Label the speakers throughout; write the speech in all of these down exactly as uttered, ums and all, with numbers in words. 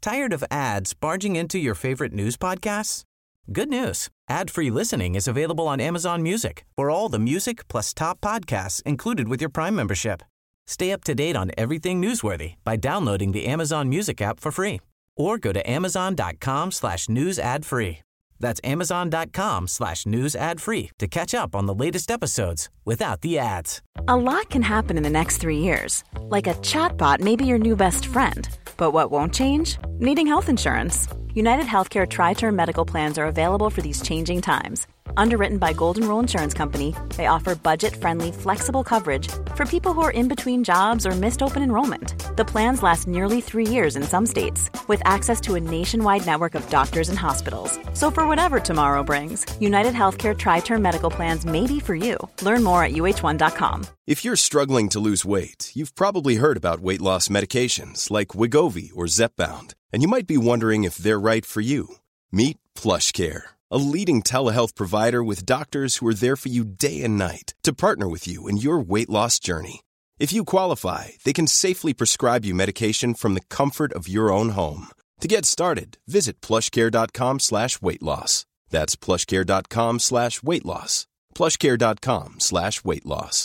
Speaker 1: Tired of ads barging into your favorite news podcasts? Good news. Ad-free listening is available on Amazon Music for all the music plus top podcasts included with your Prime membership. Stay up to date on everything newsworthy by downloading the Amazon Music app for free or go to amazon.com slash news ad free. That's amazon.com slash news ad free to catch up on the latest episodes without the ads.
Speaker 2: A lot can happen in the next three years. Like a chatbot may be your new best friend. But what won't change? Needing health insurance. United Healthcare Tri-Term Medical Plans are available for these changing times. Underwritten by Golden Rule Insurance Company, they offer budget-friendly, flexible coverage for people who are in between jobs or missed open enrollment. The plans last nearly three years in some states, with access to a nationwide network of doctors and hospitals. So for whatever tomorrow brings, United Healthcare Tri-Term Medical Plans may be for you. Learn more at U H one dot com.
Speaker 3: If you're struggling to lose weight, you've probably heard about weight loss medications like Wegovy or Zepbound, and you might be wondering if they're right for you. Meet PlushCare, a leading telehealth provider with doctors who are there for you day and night to partner with you in your weight loss journey. If you qualify, they can safely prescribe you medication from the comfort of your own home. To get started, visit plushcare.com slash weight loss. That's plushcare.com slash weight loss. plushcare.com slash weight loss.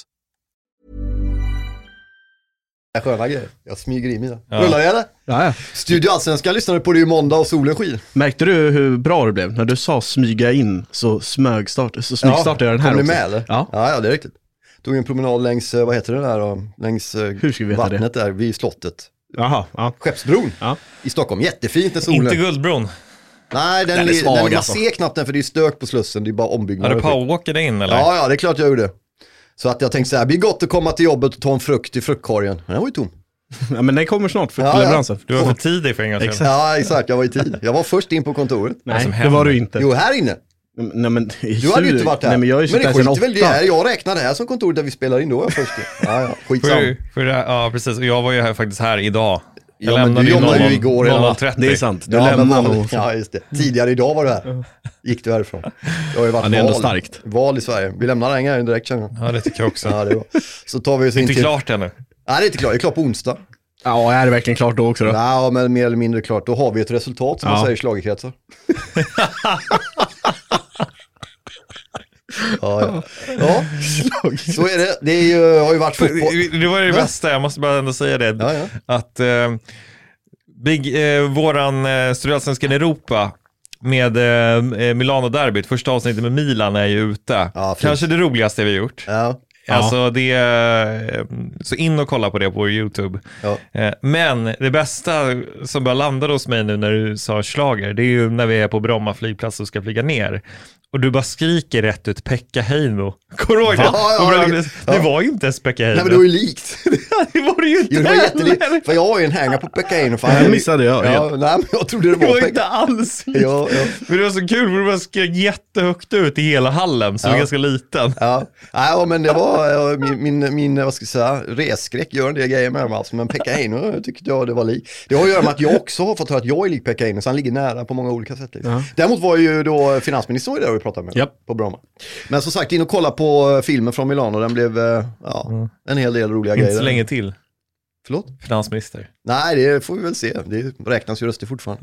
Speaker 4: Sköna grejer. Jag smyger in mina. Ja. Rullar det eller?
Speaker 5: Ja, ja.
Speaker 4: Studio Allsvenskan lyssnade på det i måndag och solen skiner.
Speaker 5: Märkte du hur bra det blev? När du sa smyga in så smögstart, så smygstartade jag den här
Speaker 4: kom
Speaker 5: också.
Speaker 4: Kom ni med eller?
Speaker 5: Ja.
Speaker 4: ja, ja det är riktigt. Tog en promenad längs, vad heter det där då? Längs
Speaker 5: hur ska vi veta
Speaker 4: vattnet
Speaker 5: det?
Speaker 4: Där vid slottet.
Speaker 5: Jaha, ja.
Speaker 4: Skeppsbron
Speaker 5: ja.
Speaker 4: i Stockholm. Jättefint när solen.
Speaker 6: Inte Guldbron.
Speaker 4: Nej, den, den är svag, den, man alltså. ser knappt den för det är stök på slussen. Det är bara ombyggnad.
Speaker 6: Har du powerwalkade in eller?
Speaker 4: Ja, ja, det är klart jag gjorde. Så att jag tänkte så här, det blir gott att komma till jobbet och ta en frukt i fruktkorgen. Den var ju tom.
Speaker 5: Ja, men den kommer snart för
Speaker 4: ja,
Speaker 5: leveransen.
Speaker 6: Ja. Du var för tidig för en gång sedan.
Speaker 4: Ja, exakt. Jag var i tid. Jag var först in på kontoret.
Speaker 5: Nej, det var du inte.
Speaker 4: Jo, här inne.
Speaker 5: Nej, men,
Speaker 4: du hade ju inte varit här.
Speaker 5: Nej, men jag är
Speaker 4: men det skiter väl det här. Jag räknade här som kontoret där vi spelar in då. Jag först. Ja, ja. Skitsam.
Speaker 6: För, för det, ja, precis. Och jag var ju här faktiskt här idag. Jag
Speaker 4: ja, men du jobbade ju igår.
Speaker 6: noll trettio.
Speaker 5: Det är sant. Du
Speaker 4: ja,
Speaker 5: lämnade
Speaker 4: nog. Ja, just det. Tidigare idag var du här. Gick du härifrån. Det har ju varit
Speaker 5: ja, det är
Speaker 4: val,
Speaker 5: ändå starkt.
Speaker 4: val i Sverige. Vi lämnar den här direkt, känner jag.
Speaker 6: Ja, det tycker jag också.
Speaker 4: Ja, det var. Så tar vi oss
Speaker 6: in
Speaker 4: inte
Speaker 6: till... klart ännu.
Speaker 4: Nej, det är inte klart. Det är klart på onsdag.
Speaker 5: Ja, är det verkligen klart då också då?
Speaker 4: Ja, men mer eller mindre klart. Då har vi ett resultat som ja. man säger i schlagerkretsar. ja, ja. ja, så är det. Det är ju, har ju varit fotboll.
Speaker 6: Det var det bästa, jag måste bara ändå säga det.
Speaker 4: Ja, ja.
Speaker 6: Att eh, Big, eh, våran eh, Studialsvenskan Europa med eh, Milano-derbyt, första avsnittet med Milan är ju ute. Ja, kanske det roligaste vi har gjort.
Speaker 4: Ja.
Speaker 6: Alltså ja. det, så in och kolla på det på YouTube.
Speaker 4: Ja.
Speaker 6: Men det bästa som bara landade hos mig nu när du sa schlager, det är ju när vi är på Bromma flygplats och ska flyga ner. Och du bara skriker rätt ut Pekka Heino. Kommer du ihåg det? Ja, ja, det, ja. det var ju inte ens Pekka Heino.
Speaker 4: Nej, men det var ju likt.
Speaker 6: det var det ju inte.
Speaker 4: Jo, det var jättelikt. För jag har ju en hänga på Pekka Heino.
Speaker 5: Fan, jag missade jag.
Speaker 4: Ja, nej, men jag trodde det var
Speaker 6: Det var
Speaker 4: Pekka.
Speaker 6: inte alls.
Speaker 4: Ja, ja.
Speaker 6: Men det var så kul, för du bara skrek jättehögt ut i hela hallen, som ja. är ganska liten.
Speaker 4: Ja. ja, men det var min, min, min vad ska jag säga, resskräck gör en del grejer med dem alltså. Men Pekka Heino tyckte jag det var lik. Det har att göra med att jag också har fått höra att jag är lik Pekka Heino, så han ligger nära på många olika sätt. Liksom. Ja. Däremot var ju då finansministern var där vi pratade med
Speaker 5: yep.
Speaker 4: på Bromma. Men som sagt, in och kolla på filmen från Milano. Den blev ja, mm. en hel del roliga
Speaker 6: Inte
Speaker 4: grejer.
Speaker 6: Inte så länge till.
Speaker 4: Förlåt?
Speaker 6: Finansminister.
Speaker 4: Nej, det får vi väl se. Det räknas ju röster fortfarande.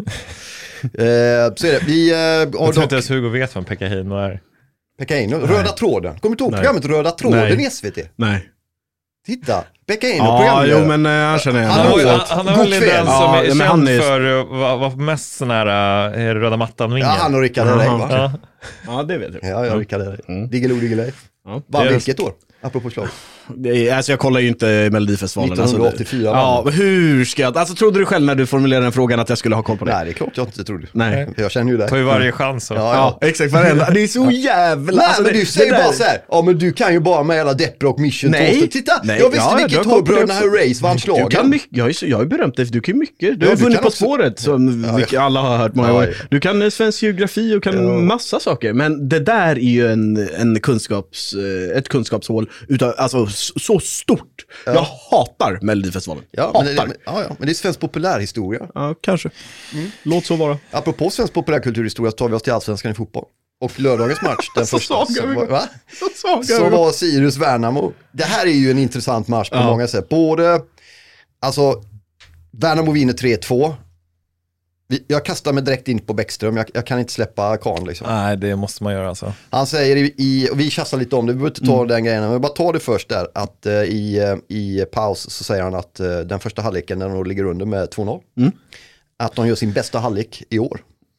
Speaker 4: eh, så är det. Vi, eh,
Speaker 6: jag tror
Speaker 4: dock...
Speaker 6: inte ens Hugo vet vem Pekka Heino är.
Speaker 4: Pekka Heino? Röda tråden. Kommer du ihåg programmet Röda tråden i S V T?
Speaker 5: Nej.
Speaker 4: Titta, Pekka Heino
Speaker 5: ja,
Speaker 4: programmet.
Speaker 5: Jo, men han känner jag.
Speaker 4: Han,
Speaker 6: han, han, han är väl den som
Speaker 5: ja,
Speaker 6: är känd
Speaker 5: är...
Speaker 6: för att vara var mest sån här uh, röda mattan-vingen.
Speaker 4: Ja, han och Rickard Herrey, va?
Speaker 6: Ja.
Speaker 5: ja, det vet jag.
Speaker 4: Ja, ja, Rickard Herrey. Mm. Diggiloo, Diggiley. Ja, vann vilket år? Apropå slag.
Speaker 5: Det är, alltså jag kollar ju inte Melodifestivalen.
Speaker 4: nittonhundraåttiofyra.
Speaker 5: Alltså, ja, hur ska jag... Alltså trodde du själv när du formulerade den frågan att jag skulle ha koll på det?
Speaker 4: Nej, det är klart jag inte trodde.
Speaker 5: Nej.
Speaker 4: Jag känner ju det.
Speaker 6: Tar ju varje chans. Så.
Speaker 4: Ja, ja.
Speaker 5: ja, exakt. Varenda. Det är så jävla...
Speaker 4: Nej,
Speaker 5: alltså,
Speaker 4: men
Speaker 5: det,
Speaker 4: du säger
Speaker 5: det
Speaker 4: bara
Speaker 5: där...
Speaker 4: så här. Ja, men du kan ju bara med alla Depprock Mission
Speaker 5: Nej.
Speaker 4: Toaster. Titta,
Speaker 5: Nej.
Speaker 4: jag visste
Speaker 5: ja,
Speaker 4: vilket år bröderna Herreys vann slagen.
Speaker 5: Du kan mycket. Jag är, jag är berömt dig, för du kan mycket. Du
Speaker 4: ja,
Speaker 5: har vunnit På
Speaker 4: också...
Speaker 5: spåret, som ja, ja. alla har hört många
Speaker 4: ja,
Speaker 5: gånger.
Speaker 4: ja.
Speaker 5: Du kan svensk geografi och kan ja. massa saker. Men det där är ju en, en kunskaps, ett kunskapshål utav, alltså så stort. Ja. Jag hatar Melodifestivalen.
Speaker 4: Ja,
Speaker 5: hatar.
Speaker 4: men, det, ja, ja, men det är svensk populärhistoria.
Speaker 5: Ja, kanske. Mm. Låt så vara.
Speaker 4: Apropå svensk populärkulturhistoria så tar vi oss till Allsvenskan i fotboll. Och lördagens match, den
Speaker 5: så
Speaker 4: första,
Speaker 5: så,
Speaker 4: var, va?
Speaker 5: så,
Speaker 4: så var Sirius Värnamo. Det här är ju en intressant match på ja. många sätt. Både, alltså, Värnamo vinner tre två. Jag kastar mig direkt in på Bäckström, jag, jag kan inte släppa Kahn liksom.
Speaker 6: Nej, det måste man göra alltså.
Speaker 4: Han säger i, i och vi tjassar lite om det, vi behöver inte ta mm. den grejen, men bara ta det först där, att uh, i, uh, i paus så säger han att uh, den första halvleken när de ligger under med två noll, mm. att de gör sin bästa halvlek i år.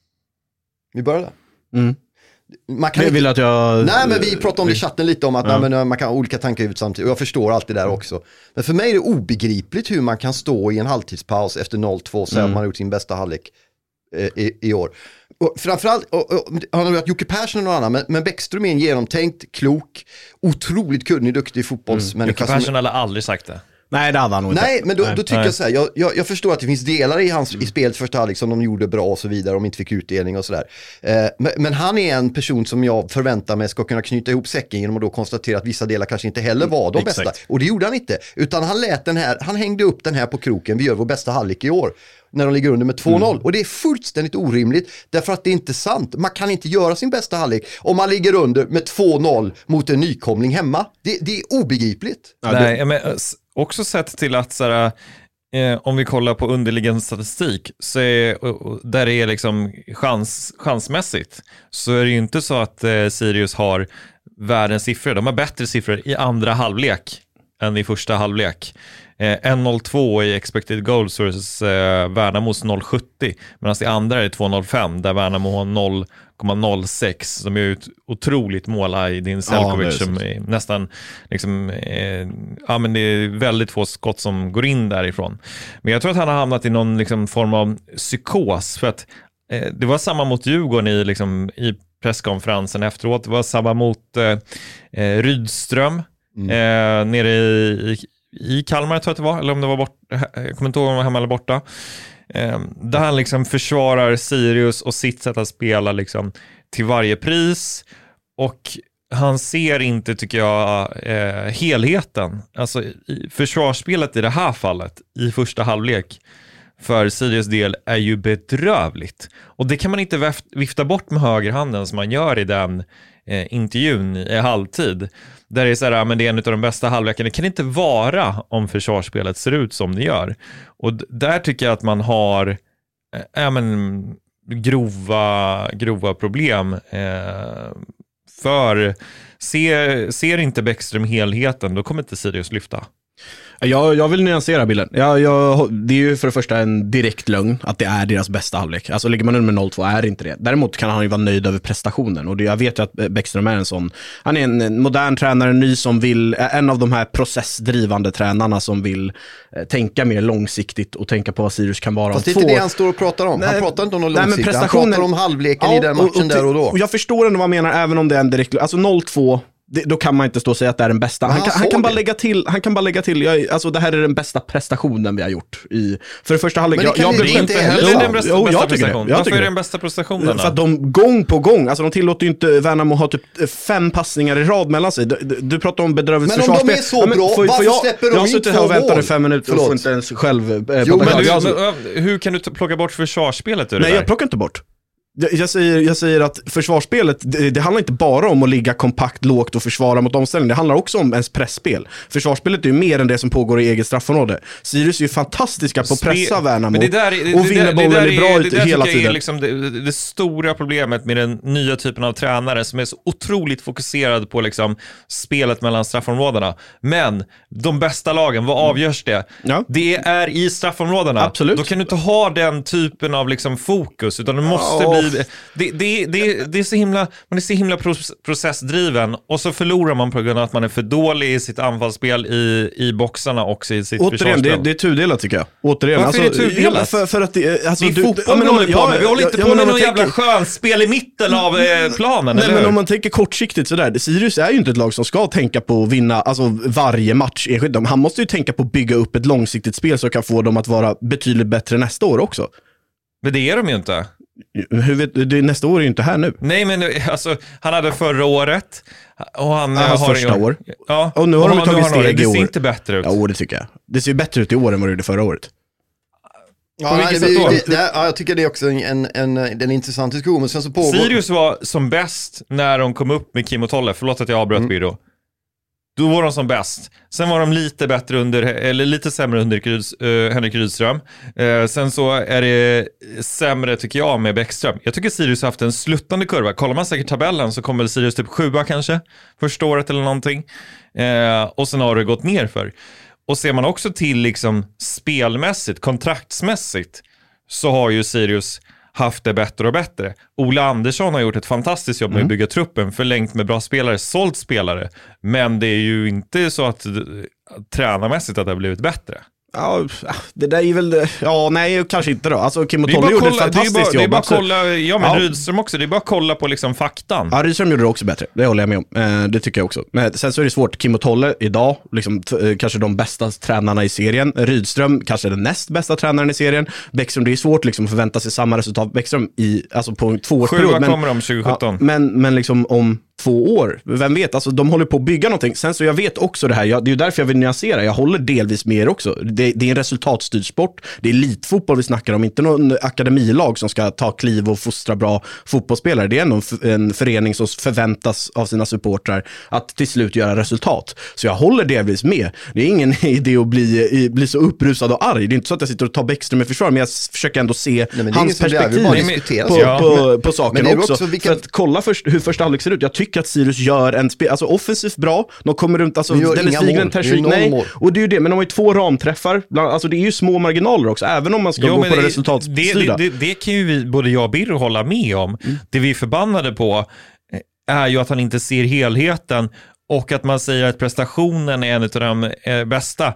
Speaker 4: Vi börjar där. Mm. Man kan
Speaker 5: jag
Speaker 4: inte,
Speaker 5: vill att jag...
Speaker 4: Nej, men vi pratade om det i chatten lite om att ja. nej, men man kan ha olika tankar ut samtidigt. Och jag förstår allt det där också. Men för mig är det obegripligt hur man kan stå i en halvtidspaus efter noll två och säga mm. att man har gjort sin bästa halvlek eh, i, i år. Och framförallt, och, och, han har varit Jocke Persson och någon annan, men, men Bäckström är en genomtänkt, klok, otroligt kunnig, duktig fotbollsmänniska.
Speaker 6: Mm. Jocke Persson hade aldrig sagt det.
Speaker 5: Nej, det hade han nog inte.
Speaker 4: Nej, men då, då tycker Nej. jag så här, jag, jag, jag förstår att det finns delar i hans mm. i spelet första halvlek som de gjorde bra och så vidare, de inte fick utdelning och sådär. Eh, men, men han är en person som jag förväntar mig ska kunna knyta ihop säcken genom att då konstatera att vissa delar kanske inte heller var de mm, bästa. Exakt. Och det gjorde han inte, utan han lät den här, han hängde upp den här på kroken, vi gör vår bästa halvlek i år. När de ligger under med två noll. Mm. Och det är fullständigt orimligt. Därför att det är inte sant. Man kan inte göra sin bästa halvlek om man ligger under med två noll mot en nykomling hemma. Det, det är obegripligt.
Speaker 6: Nej, det... men också sett till att såhär, eh, om vi kollar på underliggande statistik så är, där det är liksom chans, chansmässigt, så är det ju inte så att eh, Sirius har världens siffror. De har bättre siffror i andra halvlek än i första halvlek. Eh, ett noll två i expected goals versus eh, Värnamos noll komma sjuttio, medan i andra är två noll fem där Värnamo har noll komma noll sex, som är ett otroligt mål i din Selkovic, ja, som är nästan liksom, eh, ja, men det är väldigt få skott som går in därifrån. Men jag tror att han har hamnat i någon liksom form av psykos, för att eh, det var samma mot Djurgården i, liksom, i presskonferensen efteråt, det var samma mot eh, eh, Rydström mm. eh, nere i, i i Kalmar, tror jag att det var, eller om det var bort, jag kommer inte ihåg om det var hemma eller borta, eh, där han liksom försvarar Sirius och sitt sätt att spela liksom till varje pris, och han ser inte, tycker jag, eh, helheten. Alltså i försvarsspelet i det här fallet i första halvlek för Sirius del är ju bedrövligt, och det kan man inte vifta bort med högerhanden som man gör i den eh, intervjun i halvtid. Där det är så här, men det är en av de bästa halvlekarna. Det kan inte vara om försvarsspelet ser ut som det gör. Och d- där tycker jag att man har äh, men, grova, grova problem. Eh, för ser, ser inte Bäckström helheten, då kommer inte Sirius lyfta.
Speaker 5: Jag, jag vill nyansera bilden. Jag, jag, det är ju för det första en direkt lögn att det är deras bästa halvlek. Alltså ligger man under med noll två är det inte det. Däremot kan han ju vara nöjd över prestationen. Och det, jag vet ju att Bäckström är en sån. Han är en modern tränare, en ny som vill, en av de här processdrivande tränarna som vill eh, tänka mer långsiktigt och tänka på vad Sirius kan vara.
Speaker 4: Fast det är inte det han står och pratar om. Nej, han pratar inte om någon långsiktigt. Han pratar om halvleken ja, i den matchen och, och, där och då. Och
Speaker 5: jag förstår ändå vad han menar, även om det är en direkt, alltså noll två. Det, då kan man inte stå och säga att det är den bästa. Han kan, han kan bara lägga till, han kan bara lägga till jag, alltså det här är den bästa prestationen vi har gjort i, för det första halvlek.
Speaker 6: Jag, jag blir inte heller den bästa, jo, bästa prestationen. Varför är det den bästa prestationen?
Speaker 5: För att de gång på gång, alltså de tillåter ju inte Värnamo ha typ fem passningar i rad mellan sig. Du, du, du pratar om bedrövligt försvarsspel.
Speaker 4: Men om de är så bra, ja, för, varför jag, släpper de in två mål? Jag har suttit här och väntat i fem minuter och får inte ens själv eh,
Speaker 6: jo, men du, alltså, men, hur kan du plocka bort försvarsspelet ur det?
Speaker 5: Nej, jag plockar inte bort. Jag säger, jag säger att försvarsspelet, det, det handlar inte bara om att ligga kompakt, lågt och försvara mot omställning. Det handlar också om ens pressspel. Försvarsspelet är ju mer än det som pågår i eget straffområde. Sirius är ju fantastiska på att pressa Värnamo och vinna bollen är bra ut hela tiden. Det är liksom det, det stora problemet med den nya typen av tränare som är så otroligt fokuserad på liksom spelet mellan straffområdena. Men de bästa lagen, vad avgörs det? Ja. Det är i straffområdena. Absolut.
Speaker 6: Då kan du inte ha den typen av liksom fokus, utan du måste oh. bli Det, det, det, det är så himla, man är så himla processdriven, och så förlorar man på grund av att man är för dålig i sitt anfallsspel i, i boxarna och i sitt
Speaker 5: försvarsspel. Det, det är tudelat tycker jag. Återigen,
Speaker 6: varför
Speaker 5: alltså,
Speaker 6: är det tudelat?
Speaker 5: För, för att det, alltså,
Speaker 6: det är du, fotboll ja, men, om, ja, vi håller inte ja, på med någon jävla skönspel i mitten av eh, planen.
Speaker 5: Nej, men om man tänker kortsiktigt sådär, Sirius är ju inte ett lag som ska tänka på att vinna alltså, varje match enskilt. Han måste ju tänka på att bygga upp ett långsiktigt spel som kan få dem att vara betydligt bättre nästa år också.
Speaker 6: Men det är de ju inte.
Speaker 5: Hur vet du, nästa år är ju inte här nu.
Speaker 6: Nej, men alltså, han hade förra året och han
Speaker 5: ah,
Speaker 6: har
Speaker 5: första år.
Speaker 6: Ja.
Speaker 5: Och nu har de tagit steg i år.
Speaker 6: Det ser inte bättre ut.
Speaker 5: Ja, det tycker jag. Det ser bättre ut i år än vad det gjorde förra året.
Speaker 4: Ja, nej, det, det, det, ja, jag tycker det är också en, en, en, en intressant diskussion. Men sen så pågår...
Speaker 6: Sirius var som bäst när de kom upp med Kim och Tolle. Förlåt att jag avbröt mm. Byrå. Då var de som bäst. Sen var de lite bättre under, eller lite sämre under Ryds, uh, Henrik Rydström. Uh, sen så är det sämre tycker jag med Bäckström. Jag tycker Sirius har haft en sluttande kurva. Kollar man säkert tabellen så kommer Sirius typ sjua kanske. Första året eller någonting. Uh, och sen har det gått ner för. Och ser man också till liksom spelmässigt, kontraktsmässigt, så har ju Sirius haft det bättre och bättre. Ola Andersson har gjort ett fantastiskt jobb med mm. att bygga truppen, förlängt med bra spelare, sålt spelare. Men det är ju inte så att tränarmässigt att det har blivit bättre.
Speaker 5: Ja, det där är väl... Ja, nej, kanske inte då. Alltså, Kim och Tolle gjorde ett fantastiskt jobb.
Speaker 6: Det är bara
Speaker 5: alltså.
Speaker 6: kolla... Ja, men ja. Rydström också. Det är bara att kolla på liksom faktan.
Speaker 5: Ja, Rydström gjorde det också bättre. Det håller jag med om. Eh, det tycker jag också. Men sen så är det svårt. Kim och Tolle idag, liksom, t- kanske de bästa tränarna i serien. Rydström, kanske den näst bästa tränaren i serien. Bäckström, det är svårt liksom, att förvänta sig samma resultat. Bäckström i, alltså på en tvåårsperiod.
Speaker 6: Sjua kommer de tjugo sjutton.
Speaker 5: Ja, men, men liksom om... två år, vem vet, alltså de håller på att bygga någonting. Sen så jag vet också det här, jag, det är ju därför jag vill nyansera, jag håller delvis med er också. Det, det är en resultatstyrd sport, det är elitfotboll vi snackar om, inte någon akademilag som ska ta kliv och fostra bra fotbollsspelare. Det är ändå en, en förening som förväntas av sina supportrar att till slut göra resultat. Så jag håller delvis med. Det är ingen idé att bli, bli så upprusad och arg. Det är inte så att jag sitter och tar Bäckström med försvar, men jag försöker ändå se
Speaker 4: Nej,
Speaker 5: hans perspektiv på,
Speaker 6: ja.
Speaker 5: på, på, på saken också.
Speaker 4: också vilken...
Speaker 5: För att kolla först, hur första halvlek ser ut. Jag tycker att Sirius gör en spel, alltså offensivt bra, de kommer runt, alltså Dennis Wigren, Tershik, nej, mål. Och det är ju det, men de har ju två ramträffar, alltså det är ju små marginaler också, även om man ska jo, gå på det resultatstyrda.
Speaker 6: Det, det, det kan ju vi, både jag och Birro hålla med om. Mm. Det vi är förbannade på är ju att han inte ser helheten och att man säger att prestationen är en av de eh, bästa.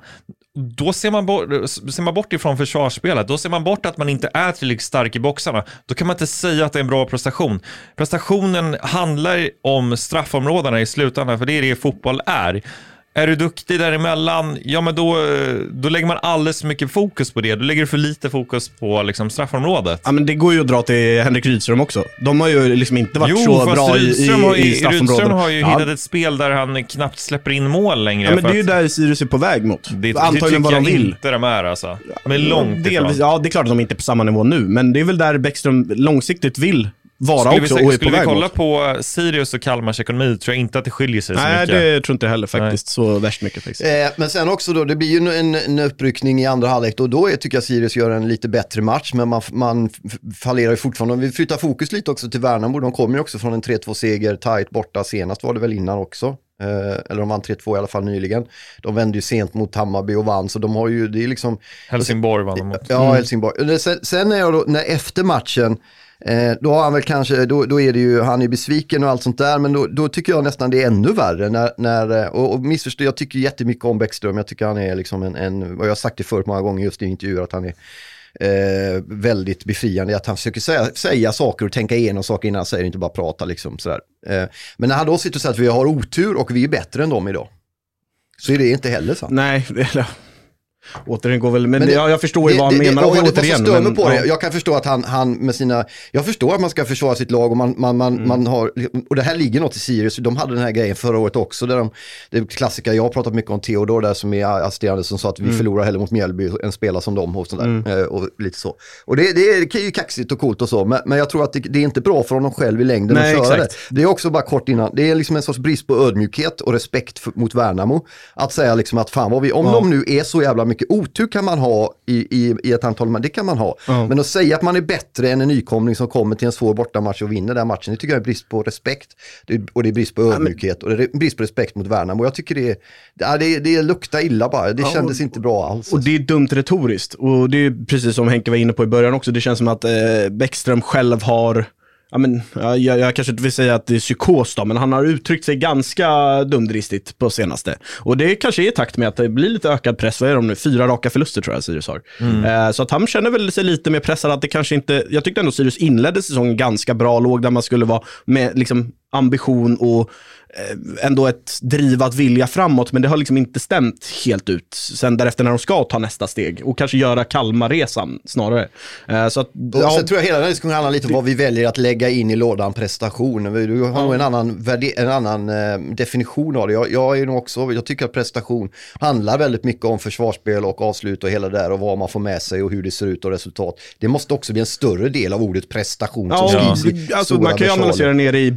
Speaker 6: Då ser man, bort, ser man bort ifrån försvarsspelet. Då ser man bort att man inte är tillräckligt stark i boxarna. Då kan man inte säga att det är en bra prestation. Prestationen handlar om straffområdena i slutändan, för det är det fotboll är. Är du duktig däremellan, ja men då, då lägger man alldeles för mycket fokus på det. Då lägger du för lite fokus på liksom, straffområdet.
Speaker 5: Ja men det går ju att dra till Henrik Rydström också. De har ju liksom inte varit jo, så bra i, i,
Speaker 6: har ju,
Speaker 5: i straffområdet.
Speaker 6: Rydström har ju
Speaker 5: ja.
Speaker 6: hittat ett spel där han knappt släpper in mål längre.
Speaker 5: Ja men det är ju där Sirius är på väg mot.
Speaker 6: Det, antagligen vad de vill. Inte de är alltså. Men långt
Speaker 5: Delvis, ja det är klart att de inte är på samma nivå nu. Men det är väl där Bäckström långsiktigt vill vara
Speaker 6: skulle
Speaker 5: också
Speaker 6: vi,
Speaker 5: och är
Speaker 6: skulle
Speaker 5: på
Speaker 6: vi
Speaker 5: väg
Speaker 6: kolla
Speaker 5: mot.
Speaker 6: på Sirius och Kalmars ekonomi tror jag inte att det skiljer sig så
Speaker 5: Nej,
Speaker 6: mycket.
Speaker 5: Nej, det tror inte jag heller faktiskt. Nej. Så värst mycket faktiskt.
Speaker 4: Eh, men sen också då, det blir ju en, en uppryckning i andra halvlek och då är, tycker jag Sirius gör en lite bättre match, men man, man fallerar ju fortfarande. Vi flyttar fokus lite också till Värnamo. De kommer ju också från en tre två seger, tight borta senast var det väl innan också. Eh, eller de vann tre två i alla fall nyligen. De vände ju sent mot Hammarby och vann, så de har ju, det är liksom...
Speaker 6: Helsingborg vann de mot.
Speaker 4: Ja, mm. Helsingborg. Sen, sen är jag då, när efter matchen Eh, då har han väl kanske, då, då är det ju, han är besviken och allt sånt där, men då, då tycker jag nästan det är ännu värre när, när och, och missförstå, jag tycker jättemycket om Bäckström, jag tycker han är liksom en, en vad jag har sagt det förut många gånger just i intervjuer, att han är eh, väldigt befriande, att han försöker säga, säga saker och tänka igenom saker innan han säger, inte bara prata liksom sådär. Eh, men när han då sitter och säger att vi har otur och vi är bättre än dem idag, så är det inte heller sant.
Speaker 5: Nej, det återigen går väl, men, men det, jag, jag förstår ju vad han
Speaker 4: det,
Speaker 5: menar.
Speaker 4: Det,
Speaker 5: och
Speaker 4: det,
Speaker 5: återigen,
Speaker 4: det
Speaker 5: men,
Speaker 4: på
Speaker 5: ja.
Speaker 4: det. Jag kan förstå att han, han med sina, jag förstår att man ska försvara sitt lag och man, man, man, mm. man har, och det här ligger något i Sirius, de hade den här grejen förra året också, där de, det klassiska, jag har pratat mycket om Theodor där som är assisterande som sa att vi mm. förlorar hellre mot Mjällby än spela som dem och sådär, mm. och lite så. Och det, det är ju kaxigt och coolt och så, men, men jag tror att det, det är inte bra för honom själv i längden. Nej, att köra det. Det är också bara kort innan, det är liksom en sorts brist på ödmjukhet och respekt för, mot Värnamo, att säga liksom att fan vad vi, om ja. de nu är så jävla mycket otur kan man ha i, i, i ett antal, men det kan man ha. Ja. Men att säga att man är bättre än en nykomling som kommer till en svår bortamatch och vinner den matchen, det tycker jag är brist på respekt. Det, och det är brist på ödmjukhet ja, men... och det är brist på respekt mot Värnamo. Och jag tycker det, det, det, det luktar illa bara. Det ja, kändes och, inte bra alls.
Speaker 5: Och det är dumt retoriskt. Och det är precis som Henke var inne på i början också. Det känns som att eh, Bäckström själv har... Ja, men, jag, jag kanske inte vill säga att det är psykos då, men han har uttryckt sig ganska dumdristigt på senaste. Och det kanske är i takt med att det blir lite ökad press. Vad är de nu? Fyra raka förluster tror jag Sirius har. Mm. Eh, så att han känner väl sig lite mer pressad att det kanske inte... Jag tyckte ändå Sirius inledde säsongen ganska bra, låg där man skulle vara med liksom ambition och ändå ett driv att vilja framåt, men det har liksom inte stämt helt ut sen därefter när de ska ta nästa steg och kanske göra Kalmarresan snarare. Så att,
Speaker 4: ja, sen tror jag hela den här diskussionen handlar lite om vad vi väljer att lägga in i lådan prestation. Du har nog en annan, en annan eh, definition av det. Jag, jag är nog också, jag tycker att prestation handlar väldigt mycket om försvarsspel och avslut och hela det där och vad man får med sig och hur det ser ut och resultat. Det måste också bli en större del av ordet prestation.
Speaker 5: Ja,
Speaker 4: som
Speaker 5: ja. Alltså, man kan ju analysera ner i bråkdel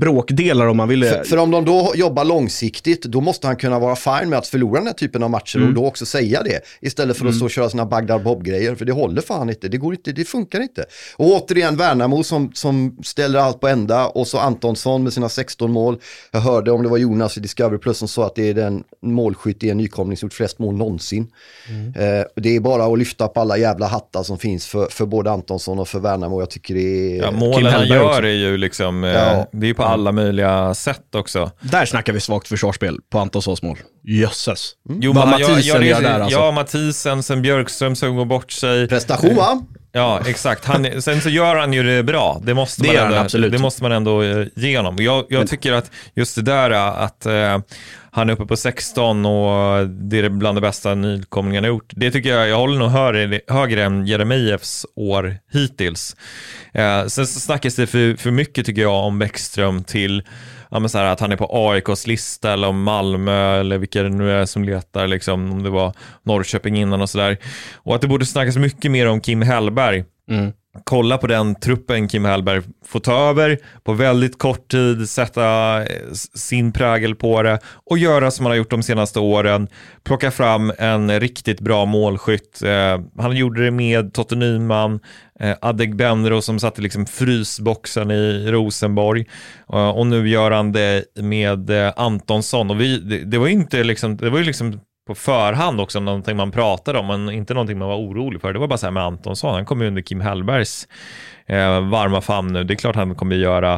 Speaker 5: delar om man vill.
Speaker 4: För, för om de då jobbar långsiktigt, då måste han kunna vara fine med att förlora den här typen av matcher mm. och då också säga det. Istället för att mm. så köra sina Bagdad Bob-grejer, för det håller fan inte. Det går inte, det funkar inte. Och återigen Värnamo som, som ställer allt på ända och så Antonsson med sina sexton mål. Jag hörde om det var Jonas i Discovery Plus som sa att det är den målskytt i en nykomling som gjort flest mål någonsin. Mm. Eh, det är bara att lyfta på alla jävla hattar som finns för, för både Antonsson och för Värnamo. Jag tycker det är...
Speaker 6: Ja, målen han gör också. Är ju liksom, ja. Det är ju på alla möjliga sätt också.
Speaker 5: Där snackar vi svagt försvarsspel på Antonssons mål. Jösses.
Speaker 6: Mm. Jo, men Mathisen gör där alltså. Ja, Mathisen, sen Björkström som går bort sig.
Speaker 4: Prestation va?
Speaker 6: Ja, exakt. Han, sen så gör han ju det bra. Det måste, det man, ändå, det måste man ändå ge honom. Jag, jag tycker att just det där att eh, han är uppe på sexton och det är bland det bästa nykomlingarna gjort. Det tycker jag, jag håller nog högre, högre än Jeremijevs år hittills. Eh, sen så snackas det för, för mycket tycker jag om Bäckström till ja, men så här, att han är på A I K:s lista eller om Malmö eller vilka det nu är som letar, liksom, om det var Norrköping innan och sådär. Och att det borde snackas mycket mer om Kim Hellberg. Mm. Kolla på den truppen Kim Hellberg får ta över på väldigt kort tid, sätta sin prägel på det och göra som han har gjort de senaste åren, plocka fram en riktigt bra målskytt. Eh, han gjorde det med Totte Nyman, eh, Adegbenro som satte liksom frysboxen i Rosenborg eh, och nu gör han det med eh, Antonsson och vi, det, det var ju inte liksom, det var ju liksom på förhand också någonting man pratade om, men inte någonting man var orolig för. Det var bara så här med Antonsson. Han kommer under Kim Hellbergs eh, varma famn nu. Det är klart han kommer göra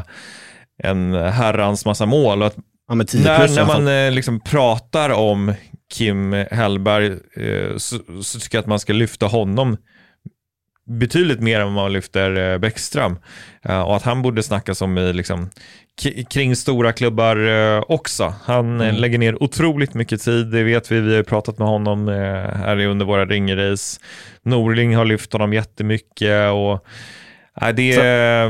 Speaker 6: en herrans massa mål. Och att
Speaker 5: ja,
Speaker 6: när, när man eh, liksom pratar om Kim Hellberg eh, så, så tycker jag att man ska lyfta honom betydligt mer än vad man lyfter eh, Bäckström. Eh, och att han borde snackas om i liksom k- kring stora klubbar eh, också. Han mm. eh, lägger ner otroligt mycket tid, det vet vi. Vi har ju pratat med honom eh, här under våra ringrace. Norling har lyft honom jättemycket och eh, det är...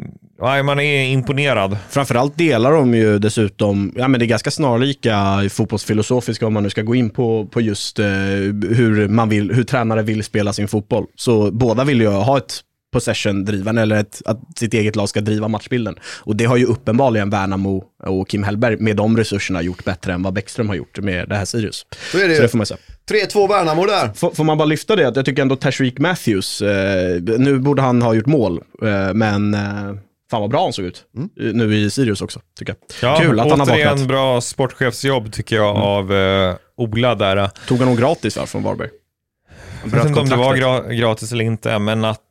Speaker 6: Ja, man är imponerad.
Speaker 5: Framförallt delar de ju dessutom, ja men det är ganska snarlika fotbollsfilosofiska om man nu ska gå in på, på just eh, hur man vill, hur tränare vill spela sin fotboll. Så båda vill ju ha ett possession-drivande eller ett, att sitt eget lag ska driva matchbilden. Och det har ju uppenbarligen Värnamo och Kim Hellberg med de resurserna gjort bättre än vad Bäckström har gjort med det här Sirius.
Speaker 4: Så är det.
Speaker 5: Så det får man säga.
Speaker 4: tre två Värnamo där.
Speaker 5: Får, får man bara lyfta det? Jag tycker ändå Tashreeq Matthews, eh, nu borde han ha gjort mål, eh, men... Eh, fan vad bra han såg ut. Mm. Nu i Sirius också, tycker jag.
Speaker 6: Ja,
Speaker 5: kul att han har vaknat.
Speaker 6: Återigen bra sportchefsjobb tycker jag mm. av uh, Ola där.
Speaker 5: Tog han nog gratis va, från Varberg?
Speaker 6: Jag vet inte om det var gra- gratis eller inte, men att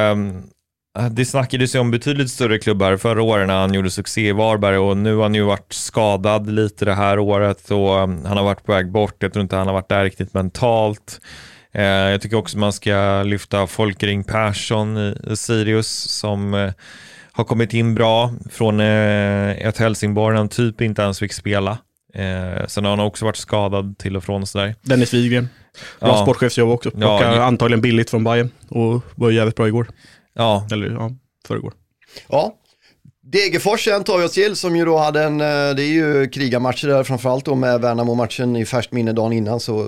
Speaker 6: uh, det snackades ju om betydligt större klubbar förra året när han gjorde succé i Varberg och nu har han ju varit skadad lite det här året och um, han har varit på väg bort. Jag tror inte han har varit där riktigt mentalt. Uh, jag tycker också man ska lyfta Folkring Persson i, i Sirius som... Uh, har kommit in bra från eh, ett Helsingborg han typ inte ens fick spela. Eh, sen har han också varit skadad till och från och sådär.
Speaker 5: Dennis Wigren. Bra ja. sportchefsjobb också. Ja, och ja. antagligen billigt från Bayern. Och var jävligt bra igår.
Speaker 6: Ja.
Speaker 5: Eller ja, förrgår.
Speaker 4: Ja. Degerfors tar vi oss till som ju då hade en, det är ju krigarmatcher där framförallt då med Värnamo-matchen i färskt minne dagen innan så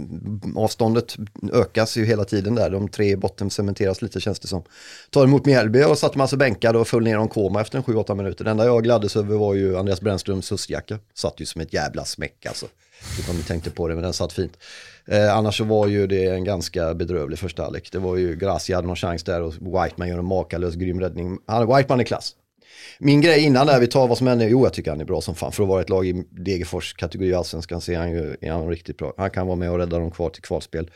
Speaker 4: avståndet ökas ju hela tiden där, de tre botten cementeras lite känns det som. Tar emot Mjällby och satt massa bänkad och föll ner om koma efter en sju åtta minuter. Det enda jag gladdes över var ju Andreas Brännströms höstjacka, satt ju som ett jävla smäck alltså. Jag om ni tänkte på det men den satt fint. Eh, annars så var ju det en ganska bedrövlig första halvlek. Det var ju Gracia hade någon chans där och Whiteman gör en makalös grym räddning. Han, Whiteman är klass. Min grej innan där vi tar vad som händer, jo jag tycker han är bra som fan för att vara ett lag i Degerfors kategori allsvenskan så är han ju är han riktigt bra. Han kan vara med och rädda dem kvar till kvalspel.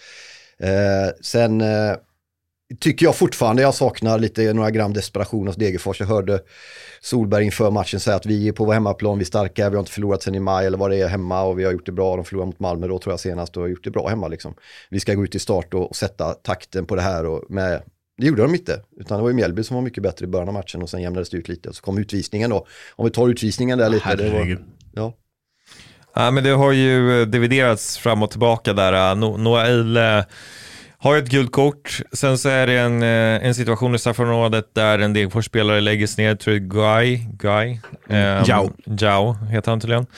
Speaker 4: Eh, sen eh, tycker jag fortfarande jag saknar lite några gram desperation hos Degerfors. Jag hörde Solberg inför matchen säga att vi är på vår hemmaplan, vi är starka, vi har inte förlorat sen i maj eller vad det är hemma och vi har gjort det bra. De förlorade mot Malmö då tror jag senast och har gjort det bra hemma liksom. Vi ska gå ut i start och, och sätta takten på det här och med det gjorde de inte, utan det var ju Mjällby som var mycket bättre i början av matchen och sen jämnades det ut lite. Så kom utvisningen då. Om vi tar utvisningen där lite. Det var, ja.
Speaker 6: ja, men det har ju dividerats fram och tillbaka där. Noail eh, har ett guldkort. Sen så är det en, en situation i straffområdet där en Degerfors-spelare läggs ner, tror jag, Guy. Guy. Eh,
Speaker 5: Jao.
Speaker 6: Jao heter han tydligen.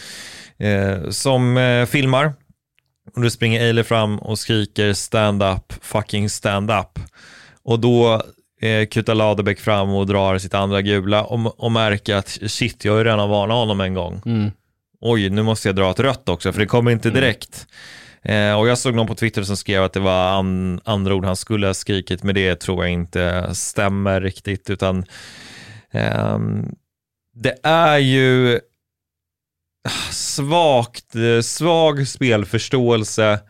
Speaker 6: Eh, som eh, filmar. Och då springer Eile fram och skriker stand up, fucking stand up. Och då eh, kutar Ladebäck fram och drar sitt andra gula och, och märker att shit, jag har ju redan varnat honom en gång.
Speaker 5: Mm.
Speaker 6: Oj, nu måste jag dra ett rött också, för det kommer inte direkt. Mm. Eh, och jag såg någon på Twitter som skrev att det var an, andra ord han skulle ha skrikit, men det tror jag inte stämmer riktigt, utan eh, det är ju svagt, svag spelförståelse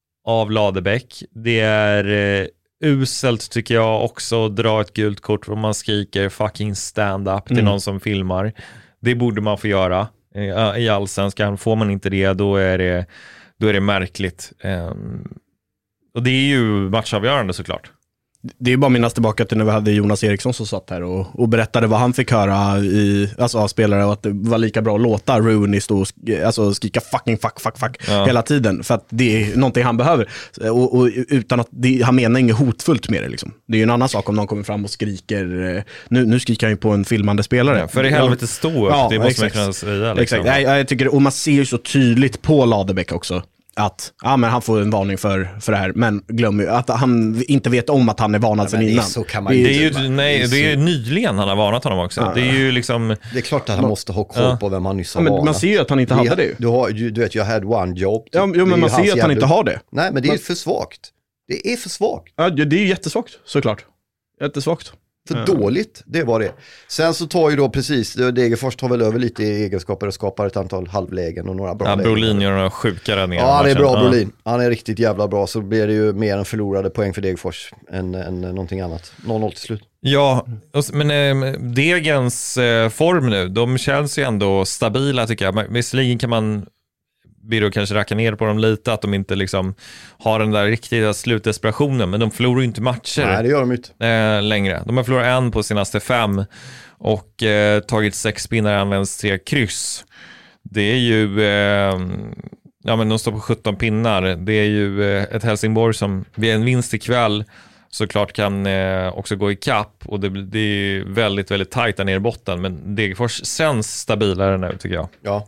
Speaker 6: av Ladebäck. Det är eh, uselt tycker jag också att dra ett gult kort om man skriker fucking stand-up till mm. någon som filmar. Det borde man få göra. I allsvenskan får man inte det, då är det, då är det märkligt. Um, och det är ju matchavgörande såklart.
Speaker 5: Det är bara minnas tillbaka till när vi hade Jonas Eriksson som satt här och, och berättade vad han fick höra i, alltså av spelare, och att det var lika bra att låta Rooney stå och sk- alltså skrika fucking fuck fuck fuck ja. hela tiden, för att det är någonting han behöver, och, och utan att det, han menar inget hotfullt med det liksom. Det är ju en annan sak om någon kommer fram och skriker, nu, nu skriker han ju på en filmande spelare. Ja,
Speaker 6: för i helvete stå upp, ja, det måste man kunna säga. Liksom.
Speaker 5: Exakt. Jag, jag tycker, och man ser ju så tydligt på Ladebäck också att ja, men han får en varning för, för det här, men glöm ju att han inte vet om att han är varnad ja, sen innan.
Speaker 4: Så kan man
Speaker 6: det,
Speaker 4: det
Speaker 6: är ju, nej, det är, så... det är nyligen han har varnat honom också. Ja. Det är ju liksom...
Speaker 4: Det är klart att han måste ha koll ja. på vem han nyss har
Speaker 5: ja, men
Speaker 4: varnat.
Speaker 5: man ser ju att han inte hade det.
Speaker 4: Du, har, du, du vet, jag had one job.
Speaker 5: Ja, jo, men man ser ju att han inte har det.
Speaker 4: Nej, men det är för svagt. Det är för svagt.
Speaker 5: Ja, det är ju jättesvagt, såklart. Jättesvagt.
Speaker 4: För ja. dåligt, det var det. Sen så tar ju då precis, Degerfors tar väl över lite i egenskaper och skapar ett antal halvlägen och några bra
Speaker 6: ja,
Speaker 4: lägen.
Speaker 6: Brolin gör några sjuka räddningar.
Speaker 4: Ja, det är bra Brolin. Han är riktigt jävla bra, så blir det ju mer än förlorade poäng för Degerfors än, än någonting annat. noll noll till slut.
Speaker 6: Ja, men äh, Degens äh, form nu, de känns ju ändå stabila tycker jag. Visserligen kan man blir kanske racka ner på dem lite, att de inte liksom har den där riktiga slutdesperationen, men de förlorar ju inte matcher.
Speaker 4: Nej, det gör de inte.
Speaker 6: Eh, längre. De har förlorat en på senaste fem och eh, tagit sex pinnar och används tre kryss. Det är ju eh, ja, men de står på sjutton pinnar. Det är ju eh, ett Helsingborg som vid en vinst ikväll såklart kan eh, också gå i kapp, och det, det är väldigt, väldigt tajt där nere i botten, men Degerfors känns stabilare nu tycker jag.
Speaker 4: Ja.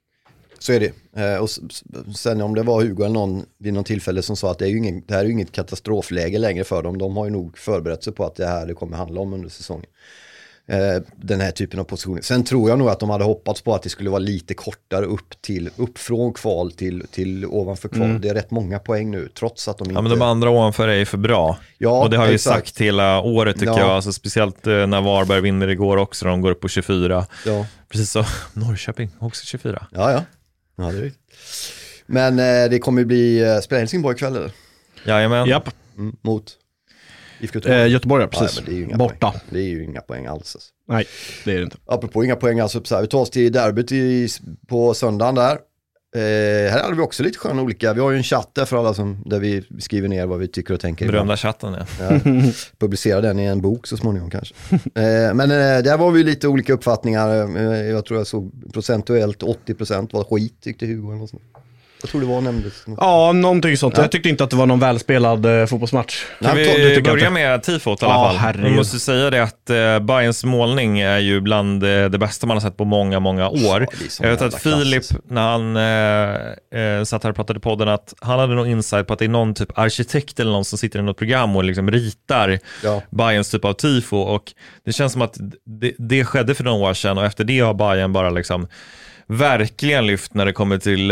Speaker 4: Så är det. Eh, och sen om det var Hugo eller någon vid någon tillfälle som sa att det, är ju ingen, det här är ju inget katastrofläge längre för dem. De har ju nog förberett sig på att det här det kommer handla om under säsongen. Eh, den här typen av positioner. Sen tror jag nog att de hade hoppats på att det skulle vara lite kortare upp till upp från kval till, till ovanför kval. Mm. Det är rätt många poäng nu, trots att de inte...
Speaker 6: Ja, men de andra ovanför är för bra. Ja, och det har vi exakt. sagt hela året tycker ja. jag. Alltså, speciellt när Varberg vinner igår också, de går upp på tjugofyra. Ja. Precis så, Norrköping också tjugofyra.
Speaker 4: Ja, ja. Ja, det är riktigt. Men eh, det kommer ju bli eh, spelar Helsingborg ikväll eller?
Speaker 6: Jajamän.
Speaker 5: Japp.
Speaker 4: Mm, mot
Speaker 5: Göteborg. Eh, Göteborg, ja, precis.
Speaker 4: Ja, det är ju inga
Speaker 5: Borta.
Speaker 4: Poäng. Det är ju inga poäng alls. Alltså.
Speaker 5: Nej, det är det inte.
Speaker 4: Apropå inga poäng alltså, så här, vi tar oss till derbyt i, på söndagen där. Eh, här hade vi också lite sköna olika. Vi har ju en chatt där för alla som, där vi skriver ner vad vi tycker och tänker.
Speaker 6: Berömda chatten, ja.
Speaker 4: ja. Publicera den i en bok så småningom kanske. eh, men eh, där var vi lite olika uppfattningar. Eh, jag tror jag såg procentuellt åttio procent var skit tyckte Hugo eller något sånt. Jag tror det var nämndes.
Speaker 5: Ja, någonting sånt. Ja. Jag tyckte inte att det var någon välspelad eh, fotbollsmatch.
Speaker 6: Kan vi börja med tifot i alla fall? Herregud. Jag måste säga det att eh, Bayerns målning är ju bland eh, det bästa man har sett på många, många år. Ja, jag vet att Filip, när han eh, eh, satt här och pratade i podden, att han hade någon insight på att det är någon typ arkitekt eller någon som sitter i något program och liksom ritar ja. Bayerns typ av tifo. Och det känns som att det, det skedde för några år sedan, och efter det har Bayern bara liksom verkligen lyft när det kommer till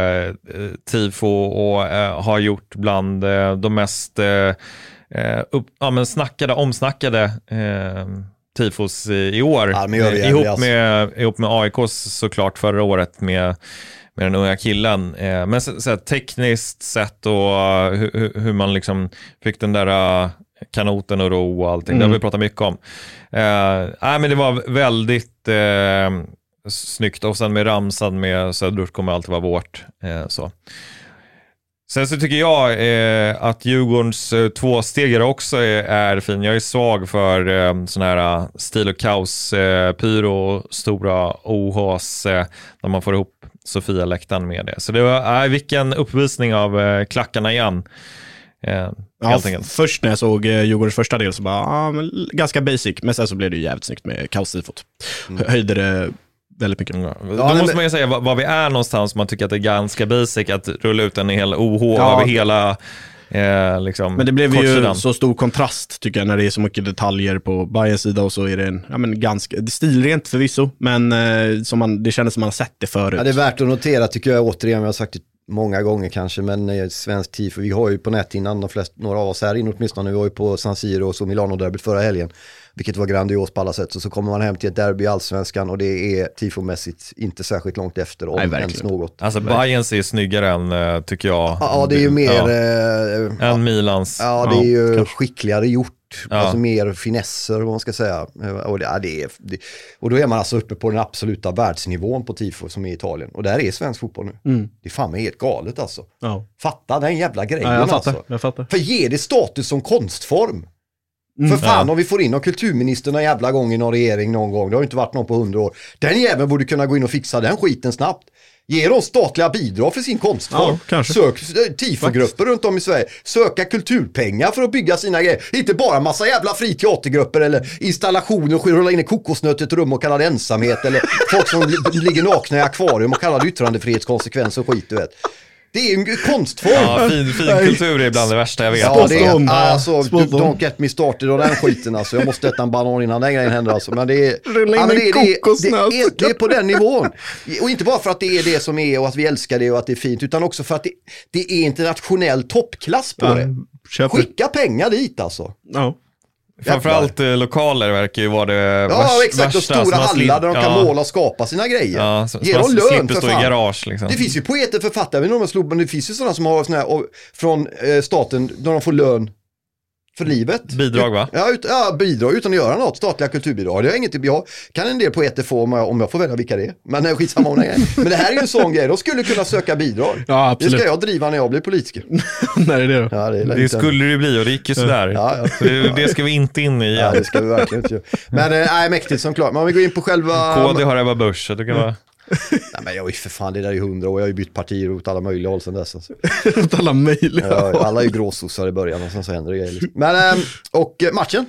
Speaker 6: eh, tifo och eh, har gjort bland eh, de mest eh, upp, ja, men snackade, omsnackade eh, tifos i, i år.
Speaker 4: Ja, men
Speaker 6: eh, ihop, med, ihop med A I K såklart förra året med, med den unga killen. Eh, men så, så här, tekniskt sett och uh, hur, hur man liksom fick den där uh, kanoten och ro och allting. Mm. Det har vi pratat mycket om. Eh, nej, men det var väldigt... Eh, snyggt, och sen med ramsan med Söderort kommer alltid vara vårt. Eh, så. Sen så tycker jag eh, att Djurgårdens eh, tvåstegare också är, är fin. Jag är svag för eh, sån här uh, stil och kaos, eh, pyro, stora O Hs eh, när man får ihop Sofia-läktaren med det. Så det var, äh, vilken uppvisning av eh, klackarna igen. Eh,
Speaker 5: ja, f- först när jag såg eh, Djurgårdens första del så bara, ah, men, ganska basic, men sen så blev det ju jävligt snyggt med kaos-tifot. Mm. Höjde det väldigt mycket. Ja.
Speaker 6: Då ja, måste men... man ju säga var, var vi är någonstans, man tycker att det är ganska basic att rulla ut en hel O H ja. över hela Eh, liksom,
Speaker 5: men det blev ju
Speaker 6: kortsidan.
Speaker 5: så stor kontrast tycker jag när det är så mycket detaljer på Bayerns sida och så är det en, ja, men ganska det är stilrent förvisso, men eh, som man, det kändes som man har sett det förut.
Speaker 4: Ja, det är värt att notera tycker jag återigen, jag har sagt det många gånger kanske, men eh, svensk tifo, vi har ju på näthinnan de flesta, några av oss här inne åtminstone, vi var ju på San Siro och så Milano-derbyt förra helgen, vilket var grandios på alla sätt, och så kommer man hem till ett derby i Allsvenskan och det är tifomässigt inte särskilt långt efter, om
Speaker 5: Nej,
Speaker 4: ens något.
Speaker 6: Alltså Bayerns är snyggare än, tycker jag.
Speaker 4: Ja, det är ju mer...
Speaker 6: Ja.
Speaker 4: Eh,
Speaker 6: än Milans.
Speaker 4: Ja, det är ju
Speaker 6: kanske.
Speaker 4: skickligare gjort.
Speaker 6: Ja.
Speaker 4: Alltså mer finesser, vad man ska säga. Och, det, ja, det är, det, och då är man alltså uppe på den absoluta världsnivån på tifo som är i Italien. Och där är svensk fotboll nu. Mm. Det är fan med helt galet alltså.
Speaker 5: Ja.
Speaker 4: Fatta den jävla grejen
Speaker 5: ja, jag fattar,
Speaker 4: alltså.
Speaker 5: jag fattar.
Speaker 4: För ge det status som konstform. Mm. För fan, ja. Om vi får in någon kulturminister någon jävla gång i någon regering någon gång. Det har ju inte varit någon på hundra år. Den jäveln borde kunna gå in och fixa den skiten snabbt. Ge dem statliga bidrag för sin konstform.
Speaker 5: Ja,
Speaker 4: sök tifogrupper runt om i Sverige. Söka kulturpengar för att bygga sina grejer. Inte bara massa jävla fri teatergrupper eller installationer och rulla in i kokosnöt i ett rum och kalla det ensamhet. Eller folk som ligger nakna i akvarium och kallar det yttrandefrihetskonsekvens och skit, du vet. Det är en konstform.
Speaker 6: Ja, fin, fin kultur är ibland det värsta jag vet.
Speaker 4: Ja, det är, alltså, don't get me started och den skiten alltså. Jag måste äta en banan innan den grejen händer alltså. Men det är, ja, men det, är, det, är, det, är, det är på den nivån. Och inte bara för att det är det som är och att vi älskar det och att det är fint, utan också för att det, det är internationell toppklass på ja, det. Köper. Skicka pengar dit alltså.
Speaker 5: Ja.
Speaker 6: Framförallt eh, lokaler verkar ju vara det
Speaker 4: ja,
Speaker 6: värsta.
Speaker 4: Exakt, och stora hallar där de kan ja. måla och skapa sina grejer.
Speaker 6: Ja, så,
Speaker 4: Ge dem lön för fan.
Speaker 6: I garage, liksom.
Speaker 4: Det finns ju poeter, författare, men, de men det finns ju sådana som har såna här, och, från eh, staten där de får lön för livet.
Speaker 6: Bidrag, va?
Speaker 4: Ja, ut, ja, bidrag utan att göra något. Statliga kulturbidrag. Det är inget, jag kan en del poeter få om jag, om jag får välja vilka det är. Men det är skitsamma om det. Men det här är ju en sån grej. De skulle kunna söka bidrag.
Speaker 5: Ja, absolut.
Speaker 4: Det ska jag driva när jag blir politiker.
Speaker 5: Nej, det är det.
Speaker 4: Ja, det, är
Speaker 6: det skulle det bli och det gick ju sådär. Ja, ja. Så det, det ska vi inte in i igen.
Speaker 4: Ja, det ska vi verkligen inte göra. Men nej, äh, mäktigt som klart. Men om vi går in på själva...
Speaker 6: K D har Ebba Busch, så det kan vara...
Speaker 4: Nej, men jag är för fan, det där är ju hundra år. Jag har ju bytt partier åt alla möjliga håll sedan dess. Alltså.
Speaker 5: Åt alla möjliga
Speaker 4: ja, alla är ju gråsossar i början och sen så händer det grejer. Liksom. Men, och matchen?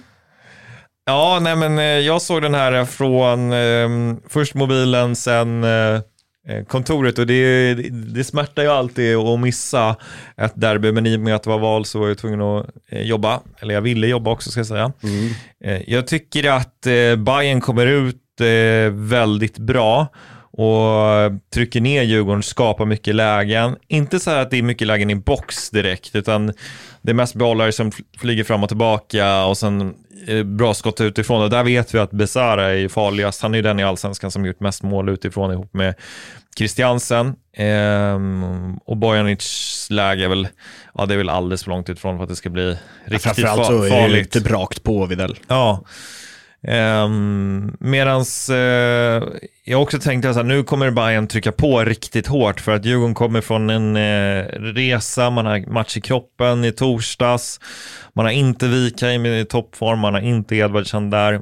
Speaker 6: Ja, nej men jag såg den här från eh, först mobilen, sen eh, kontoret, och det, det smärtar ju alltid att missa ett derby, men i och med att det var val så var jag tvungen att eh, jobba, eller jag ville jobba också ska jag säga. Mm. Eh, jag tycker att eh, Bayern kommer ut eh, väldigt bra och trycker ner Djurgården, skapar mycket lägen. Inte så här att det är mycket lägen i box direkt, utan det är mest bollar som flyger fram och tillbaka och sen bra skott utifrån. Och där vet vi att Besara är farligast. Han är ju den i Allsvenskan som gjort mest mål utifrån ihop med Christiansen. Ehm, och Bojanics läge är väl, ja, det är väl alldeles för långt utifrån för att det ska bli riktigt ja, fa- farligt. Är det
Speaker 5: typ rakt på Videll.
Speaker 6: Ja. Um, medans uh, jag också tänkte att nu kommer Bayern trycka på riktigt hårt för att Djurgården kommer från en uh, resa, man har match i kroppen i torsdags, man har inte Wikheim i toppform, man har inte Edvardsen där,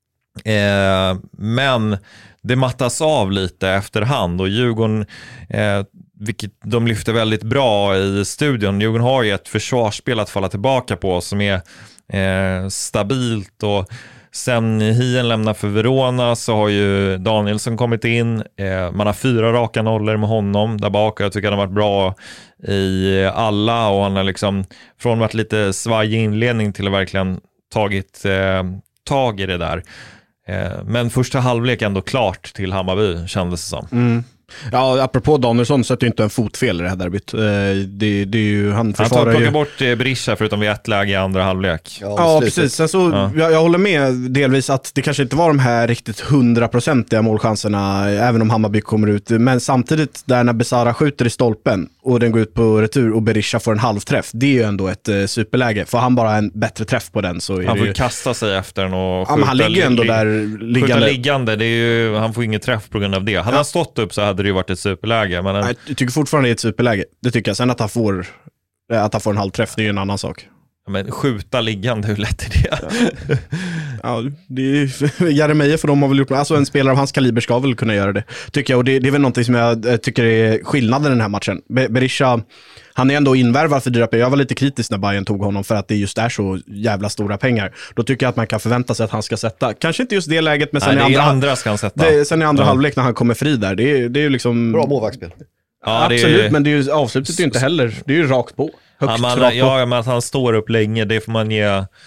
Speaker 6: uh, men det mattas av lite efterhand och Djurgården, uh, vilket de lyfter väldigt bra i studion, Djurgården har ju ett försvarsspel att falla tillbaka på som är uh, stabilt, och sen Hien lämnar för Verona så har ju Danielsson kommit in. Eh, man har fyra raka nollor med honom där bak. Jag tycker han har varit bra i alla och han har liksom från varit lite svajig inledning till att verkligen tagit eh, tag i det där. Eh, men första halvlek ändå klart till Hammarby kändes det som.
Speaker 5: Mm. Ja, apropå Danielsson så är det inte en fotfel i det här derbyt. Det, det är ju, han försvarar
Speaker 6: han tar
Speaker 5: ju...
Speaker 6: bort Berisha förutom vid ett läge i andra halvlek.
Speaker 5: Ja, ja precis. Sen så, ja. jag, jag håller med delvis att det kanske inte var de här riktigt hundraprocentiga målchanserna även om Hammarby kommer ut. Men samtidigt där när Besara skjuter i stolpen och den går ut på retur och Berisha får en halvträff, det är ju ändå ett eh, superläge. Får han bara en bättre träff på den så är
Speaker 6: han får
Speaker 5: ju...
Speaker 6: kasta sig efter den och skjuta,
Speaker 5: ja, han ligger ändå där liggande.
Speaker 6: liggande. Det är ju, han får ingen träff på grund av det. Hade ja. han stått upp så hade det ju varit ett superläge. Men en...
Speaker 5: Nej, jag tycker fortfarande det är ett superläge. Det tycker jag. Sen att han får, att han får en halvträff, det är ju en annan sak.
Speaker 6: Ja, men skjuta liggande, hur lätt är det?
Speaker 5: Ja, ja det är Jeremejeff för de har väl gjort, alltså en spelare av hans kaliber ska väl kunna göra det, tycker jag. Och det, det är väl någonting som jag tycker är skillnaden i den här matchen. Be- Berisha, han är ändå invärvad för dyra pengar. Jag var lite kritisk när Bayern tog honom för att det just är så jävla stora pengar. Då tycker jag att man kan förvänta sig att han ska sätta, kanske inte just det läget, men sen
Speaker 6: Nej,
Speaker 5: i andra,
Speaker 6: andra ska han sätta.
Speaker 5: Det, sen i andra ja. halvlek när han kommer fri där, det är, det är ju liksom...
Speaker 4: Bra målvaktsspel.
Speaker 6: Ja,
Speaker 5: absolut,
Speaker 6: är,
Speaker 5: men det är ju, avslutet är ju inte heller, det är ju rakt på.
Speaker 6: Ja, man, ja, men att han står upp länge, det får man ge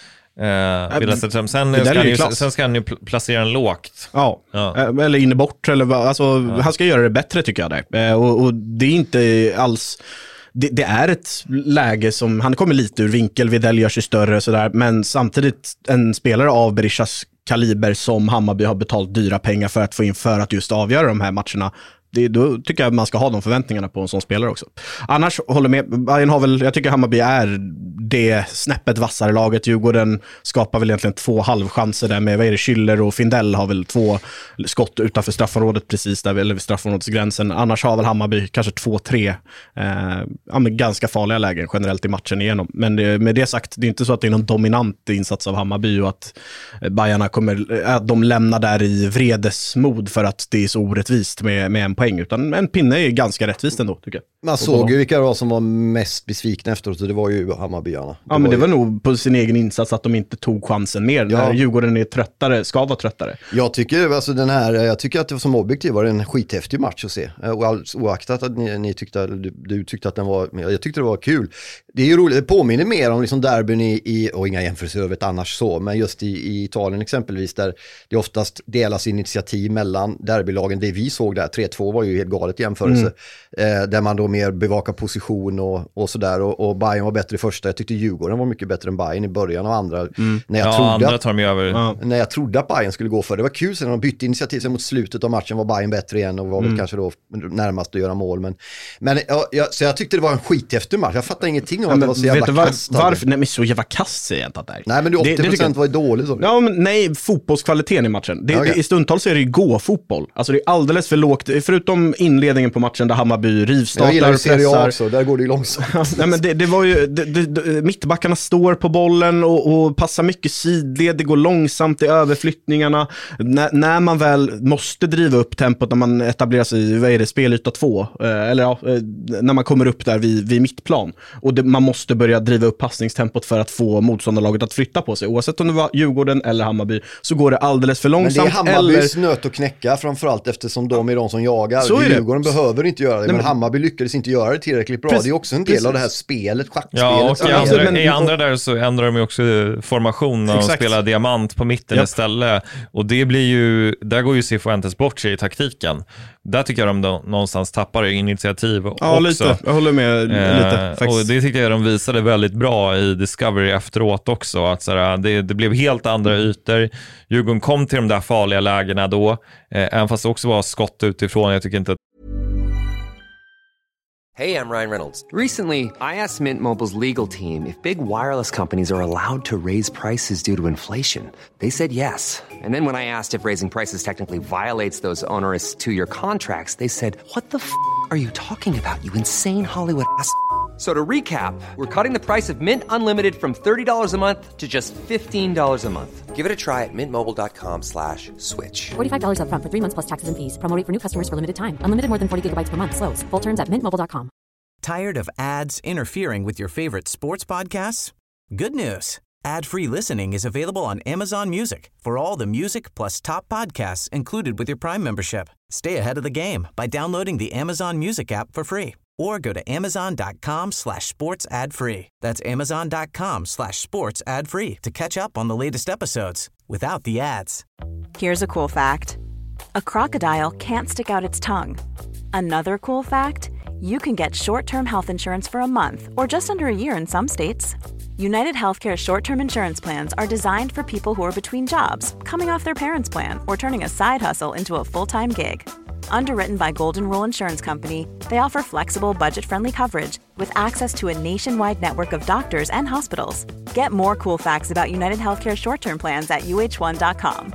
Speaker 6: eh, Villa Zetterström. Sen, ska han ju, sen ska han ju placera en lågt.
Speaker 5: Ja, ja. Eller inne bort, eller vad, alltså, ja. Han ska göra det bättre tycker jag där. Och, och det är inte alls... Det, det är ett läge som, han kommer lite ur vinkel, Widell gör sig större och sådär, men samtidigt en spelare av Berishas kaliber som Hammarby har betalt dyra pengar för att få in för att just avgöra de här matcherna. Det, då tycker jag man ska ha de förväntningarna på en sån spelare också. Annars håller med, Bayern har väl, jag tycker Hammarby är det snäppet vassare laget. Djurgården skapar väl egentligen två halvchanser där med, vad är det, Schüller och Findell har väl två skott utanför straffområdet precis där, eller vid straffområdesgränsen. Annars har väl Hammarby kanske två, tre eh, ja, men ganska farliga lägen generellt i matchen igenom. Men det, med det sagt, det är inte så att det är någon dominant insats av Hammarby och att Bayarna kommer, att de lämnar där i vredesmod för att det är så orättvist med, med en poäng, utan en pinne är ganska rättvist ändå tycker jag.
Speaker 4: Man såg ju vilka det var som var mest besvikna efteråt, och det var ju Hammarbyarna. Det
Speaker 5: ja, men
Speaker 4: var
Speaker 5: det
Speaker 4: ju...
Speaker 5: var nog på sin egen insats att de inte tog chansen mer. Ja. När Djurgården är tröttare, ska vara tröttare.
Speaker 4: Jag tycker, alltså den här, jag tycker att det var som objektiv var en skithäftig match att se. Oaktat att ni, ni tyckte, du, du tyckte att den var, jag tyckte det var kul. Det är ju roligt, det påminner mer om liksom derbyn i, i och inga jämförelser övrigt annars så, men just i, i Italien exempelvis där det oftast delas initiativ mellan derbylagen. Det vi såg där, tre två var ju helt galet jämförelse. Mm. Eh, där man då mer bevakar position och, och sådär. Och, och Bayern var bättre i första. Jag tyckte Djurgården var mycket bättre än Bayern i början och andra. Mm. När, jag
Speaker 6: ja,
Speaker 4: trodde
Speaker 6: andra
Speaker 4: att,
Speaker 6: tar de över.
Speaker 4: Ja. när jag trodde att Bayern skulle gå för det. var kul sen när de bytte initiativ. Sen mot slutet av matchen var Bayern bättre igen och var mm. väl kanske då närmast att göra mål. Men, men ja, jag, så jag tyckte det var en skithäftig match. Jag fattar ingenting om att det var så jävla
Speaker 5: var,
Speaker 4: kast.
Speaker 5: Varför? Nej, men så jävla kast säger jag inte att det är.
Speaker 4: Nej, men det, åttio procent det, det var ju dåligt. Så.
Speaker 5: Ja, men nej, fotbollskvaliteten i matchen. Det, okay. det, I stundtal så är det ju gå-fotboll. Alltså det är alldeles för lågt. Förutom inledningen på matchen där Hammarby rivstartar.
Speaker 4: Jag gillar ju Serie A också, där går det ju långsamt.
Speaker 5: Nej, men det, det var ju, det, det, mittbackarna står på bollen och, och passar mycket sidled. Det går långsamt i överflyttningarna. N- när man väl måste driva upp tempot när man etablerar sig i, vad är det, spelyta två. Eller ja, när man kommer upp där vid, vid mittplan. Och det, man måste börja driva upp passningstempot för att få motståndarlaget att flytta på sig. Oavsett om det var Djurgården eller Hammarby så går det alldeles för långsamt.
Speaker 4: Men det är Hammarbys
Speaker 5: eller...
Speaker 4: nöt att knäcka framförallt eftersom de är de som jagar. Så är Djurgården det. behöver inte göra det. Nej, men... men Hammarby lyckades inte göra det tillräckligt bra. Precis. Det är också en del Precis. av det här spelet, schackspelet.
Speaker 6: Ja, och i
Speaker 4: andra,
Speaker 6: andra, men... i andra där så ändrar de ju också formation när de spelar diamant på mitten yep. istället. Och det blir ju, där går ju Cifuentes bort sig i taktiken. Där tycker jag de då, någonstans tappar initiativ också.
Speaker 5: Ja, lite. Jag håller med eh, lite. Faktiskt.
Speaker 6: Och det tycker jag de visade väldigt bra i Discovery efteråt också. Att sådär, det, det blev helt andra ytor. Djurgården kom till de där farliga lägena då. Eh, även fast det också var skott utifrån. Jag tycker inte att...
Speaker 7: Hey, I'm Ryan Reynolds. Recently, I asked Mint Mobile's legal team if big wireless companies are allowed to raise prices due to inflation. They said yes. And then when I asked if raising prices technically violates those onerous two-year contracts, they said, what the f*** are you talking about, you insane Hollywood ass f- So to recap, we're cutting the price of Mint Unlimited from thirty dollars a month to just fifteen dollars a month. Give it a try at mintmobile.com slash switch.
Speaker 8: forty-five dollars up front for three months plus taxes and fees. Promo rate for new customers for limited time. Unlimited more than forty gigabytes per month. Slows full terms at mint mobile dot com.
Speaker 1: Tired of ads interfering with your favorite sports podcasts? Good news. Ad-free listening is available on Amazon Music for all the music plus top podcasts included with your Prime membership. Stay ahead of the game by downloading the Amazon Music app for free or go to amazon.com slash sports ad free. That's amazon.com slash sports ad free to catch up on the latest episodes without the ads.
Speaker 2: Here's a cool fact. A crocodile can't stick out its tongue. Another cool fact, you can get short-term health insurance for a month or just under a year in some states. United Healthcare short-term insurance plans are designed for people who are between jobs, coming off their parents' plan, or turning a side hustle into a full-time gig. Underwritten by Golden Rule Insurance Company, they offer flexible, budget-friendly coverage with access to a nationwide network of doctors and hospitals. Get more cool facts about United Healthcare short-term plans at u h one dot com.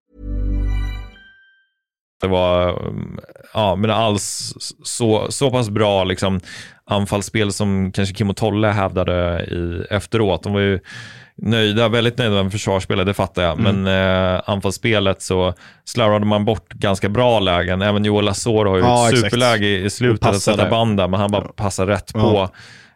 Speaker 6: Det var ja, men alls så, så pass bra liksom, anfallsspel som kanske Kim och Tolle hävdade i, efteråt. De var ju nöjda, väldigt nöjda med försvarsspelet, det fattar jag. Mm. Men eh, anfallsspelet så slarvade man bort ganska bra lägen. Även Joel Asor har ju ja, ett superläge i, i slutet att sätta banda, men han bara passar rätt ja. på.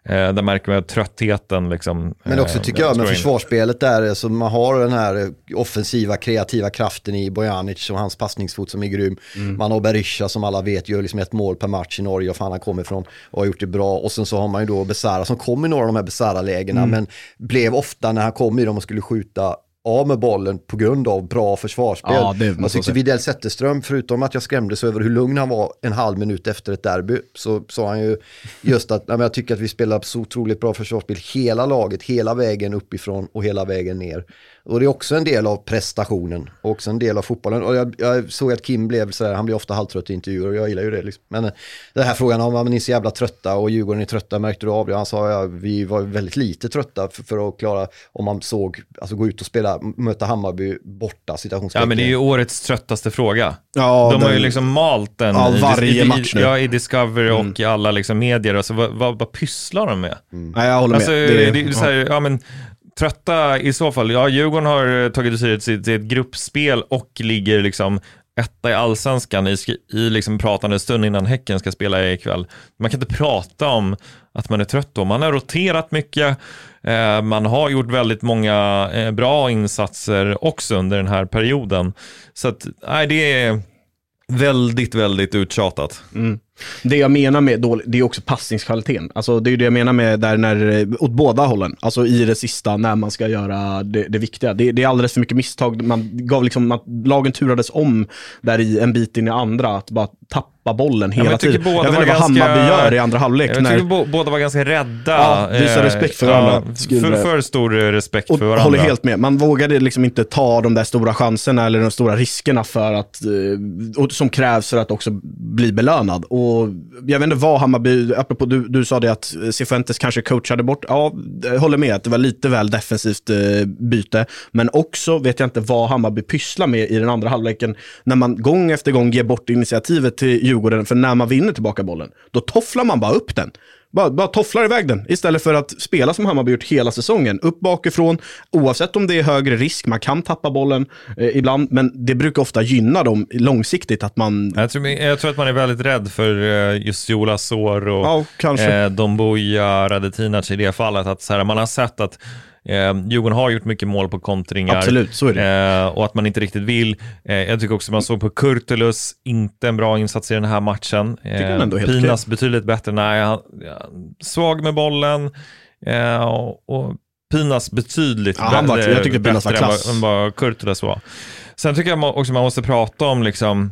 Speaker 6: Eh, där märker man tröttheten. Liksom,
Speaker 4: Men också
Speaker 6: eh,
Speaker 4: tycker jag med försvarsspelet där, så man har den här offensiva, kreativa kraften i Bojanic och hans passningsfot som är grym. Mm. Man har Berisha som alla vet gör liksom ett mål per match i Norge och fan han kommer ifrån och har gjort det bra. Och sen så har man ju då Besara som kom i några av de här Besara-lägena mm. men blev ofta när han kom i dem och skulle skjuta av med bollen på grund av bra försvarsspel. Ja, jag tyckte Widell Zetterström, förutom att jag skrämdes över hur lugn han var en halv minut efter ett derby, så sa han ju just att jag tycker att vi spelar så otroligt bra försvarsspel hela laget, hela vägen uppifrån och hela vägen ner. Och det är också en del av prestationen och också en del av fotbollen. Och jag, jag såg att Kim blev så här, han blir ofta halvtrött i intervjuer och jag gillar ju det liksom. Men den här frågan om man är så jävla trötta och Djurgården är trötta, märkte du av det? Han sa ja, vi var väldigt lite trötta för, för att klara, om man såg, alltså gå ut och spela, möta Hammarby borta, situationstecken.
Speaker 6: Ja, men det är ju årets tröttaste fråga.
Speaker 5: Ja,
Speaker 6: de
Speaker 5: den,
Speaker 6: har ju liksom malt den
Speaker 5: ja,
Speaker 6: i,
Speaker 5: varje
Speaker 6: i,
Speaker 5: match nu.
Speaker 6: Ja, i Discovery
Speaker 5: mm.
Speaker 6: och i alla liksom medier. Alltså, vad, vad, vad pysslar de med?
Speaker 5: Mm. Nej, jag håller
Speaker 6: alltså,
Speaker 5: med. Det,
Speaker 6: det, det är så här, ja. ja men trötta i så fall. Ja, Djurgården har tagit sig till ett, ett gruppspel och ligger liksom etta i allsvenskan i, i liksom pratande stund innan Häcken ska spela ikväll. Man kan inte prata om att man är trött då. Man har roterat mycket. Eh, man har gjort väldigt många eh, bra insatser också under den här perioden. Så att, nej, det är väldigt, väldigt uttjatat.
Speaker 5: Mm. Det jag menar med dålig, det är också passningskvaliteten. Alltså det är det jag menar med där när, åt båda hållen. Alltså i det sista när man ska göra det, det viktiga. Det, det är alldeles för mycket misstag. Man gav liksom, att lagen turades om där i en bit in i andra. Att bara tappa bollen hela ja, tiden. Jag vet inte vad ganska, Hammarby gör i andra halvlek.
Speaker 6: Jag
Speaker 5: när,
Speaker 6: tycker bo, båda var ganska rädda.
Speaker 5: Ja, visa respekt för varandra.
Speaker 6: Ja, för, för stor respekt
Speaker 5: och
Speaker 6: för varandra.
Speaker 5: Håller helt med. Man vågade liksom inte ta de där stora chanserna eller de stora riskerna för att, och som krävs för att också bli belönad. Och jag vet inte vad Hammarby, apropå du, du sa det att Cifuentes kanske coachade bort. Ja, jag håller med att det var lite väl defensivt eh, byte. Men också vet jag inte vad Hammarby pysslar med i den andra halvleken när man gång efter gång ger bort initiativet till Djurgården. För när man vinner tillbaka bollen, då tofflar man bara upp den. Bara, bara tofflar iväg den istället för att spela som Hammarby gjort hela säsongen. Upp bakifrån, oavsett om det är högre risk, man kan tappa bollen eh, ibland, men det brukar ofta gynna dem långsiktigt att man...
Speaker 6: Jag tror, jag tror att man är väldigt rädd för eh, just Jola Sår och
Speaker 5: ja, kanske.
Speaker 6: eh, Domboja, Radetinac i det fallet. Att så här, man har sett att Eh, Djurgården har gjort mycket mål på kontringar.
Speaker 5: Absolut, så är det.
Speaker 6: Eh, och att man inte riktigt vill. Eh, jag tycker också man såg på Kurtulus, inte en bra insats i den här matchen. Eh, Pinas okej. Betydligt bättre. Nej, han, ja, svag med bollen. Eh, och, och Pinas betydligt
Speaker 5: ja, han var,
Speaker 6: bättre,
Speaker 5: jag tyckte Pinas var klass.
Speaker 6: än vad, vad Kurtulus var. Sen tycker jag också man måste prata om liksom,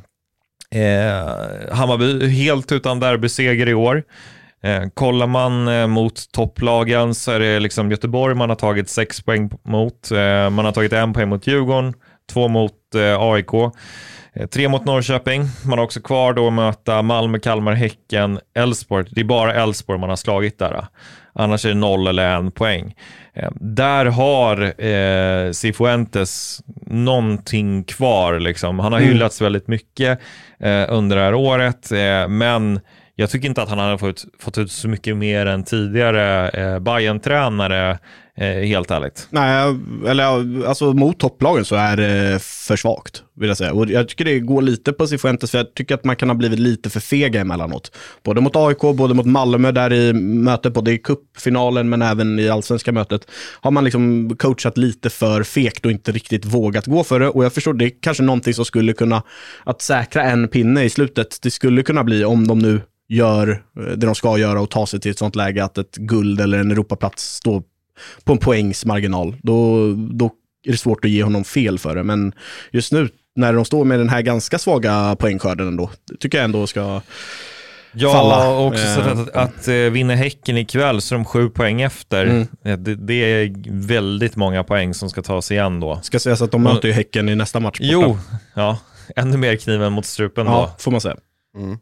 Speaker 6: eh, Hammarby helt utan derbyseger i år. Eh, kollar man eh, mot topplagen så är det liksom Göteborg man har tagit sex poäng mot. Eh, man har tagit en poäng mot Djurgården, två mot eh, A I K, eh, tre mot Norrköping. Man har också kvar då att möta Malmö, Kalmar, Häcken, Elfsborg. Det är bara Elfsborg man har slagit där. Annars är det noll eller en poäng. Eh, där har eh, Cifuentes någonting kvar. Liksom. Han har mm. hyllats väldigt mycket eh, under det här året. Eh, men jag tycker inte att han har fått, fått ut så mycket mer än tidigare eh, Bayern-tränare, eh, helt ärligt.
Speaker 5: Nej, eller alltså mot topplagen så är det för svagt, vill jag säga. Och jag tycker det går lite på Cifuentes, för jag tycker att man kan ha blivit lite för fega emellanåt. Både mot A I K, både mot Malmö där i mötet, både i cupfinalen men även i allsvenska mötet, har man liksom coachat lite för fegt och inte riktigt vågat gå för det. Och jag förstår, det är kanske någonting som skulle kunna, att säkra en pinne i slutet, det skulle kunna bli om de nu gör det de ska göra och ta sig till ett sånt läge att ett guld eller en Europaplats står på en poängsmarginal. Då, då är det svårt att ge honom fel för det. Men just nu när de står med den här ganska svaga poängskörden ändå, tycker jag ändå ska
Speaker 6: ja,
Speaker 5: falla.
Speaker 6: Ja, och också så att, att, att uh, vinna Häcken ikväll så är de sju poäng efter. Mm. Det, det är väldigt många poäng som ska tas igen då.
Speaker 5: Ska sägas att de möter ju Häcken i nästa match.
Speaker 6: Jo, ja, ännu mer kniven mot strupen
Speaker 5: ja,
Speaker 6: då.
Speaker 5: Får man säga.
Speaker 4: Mm.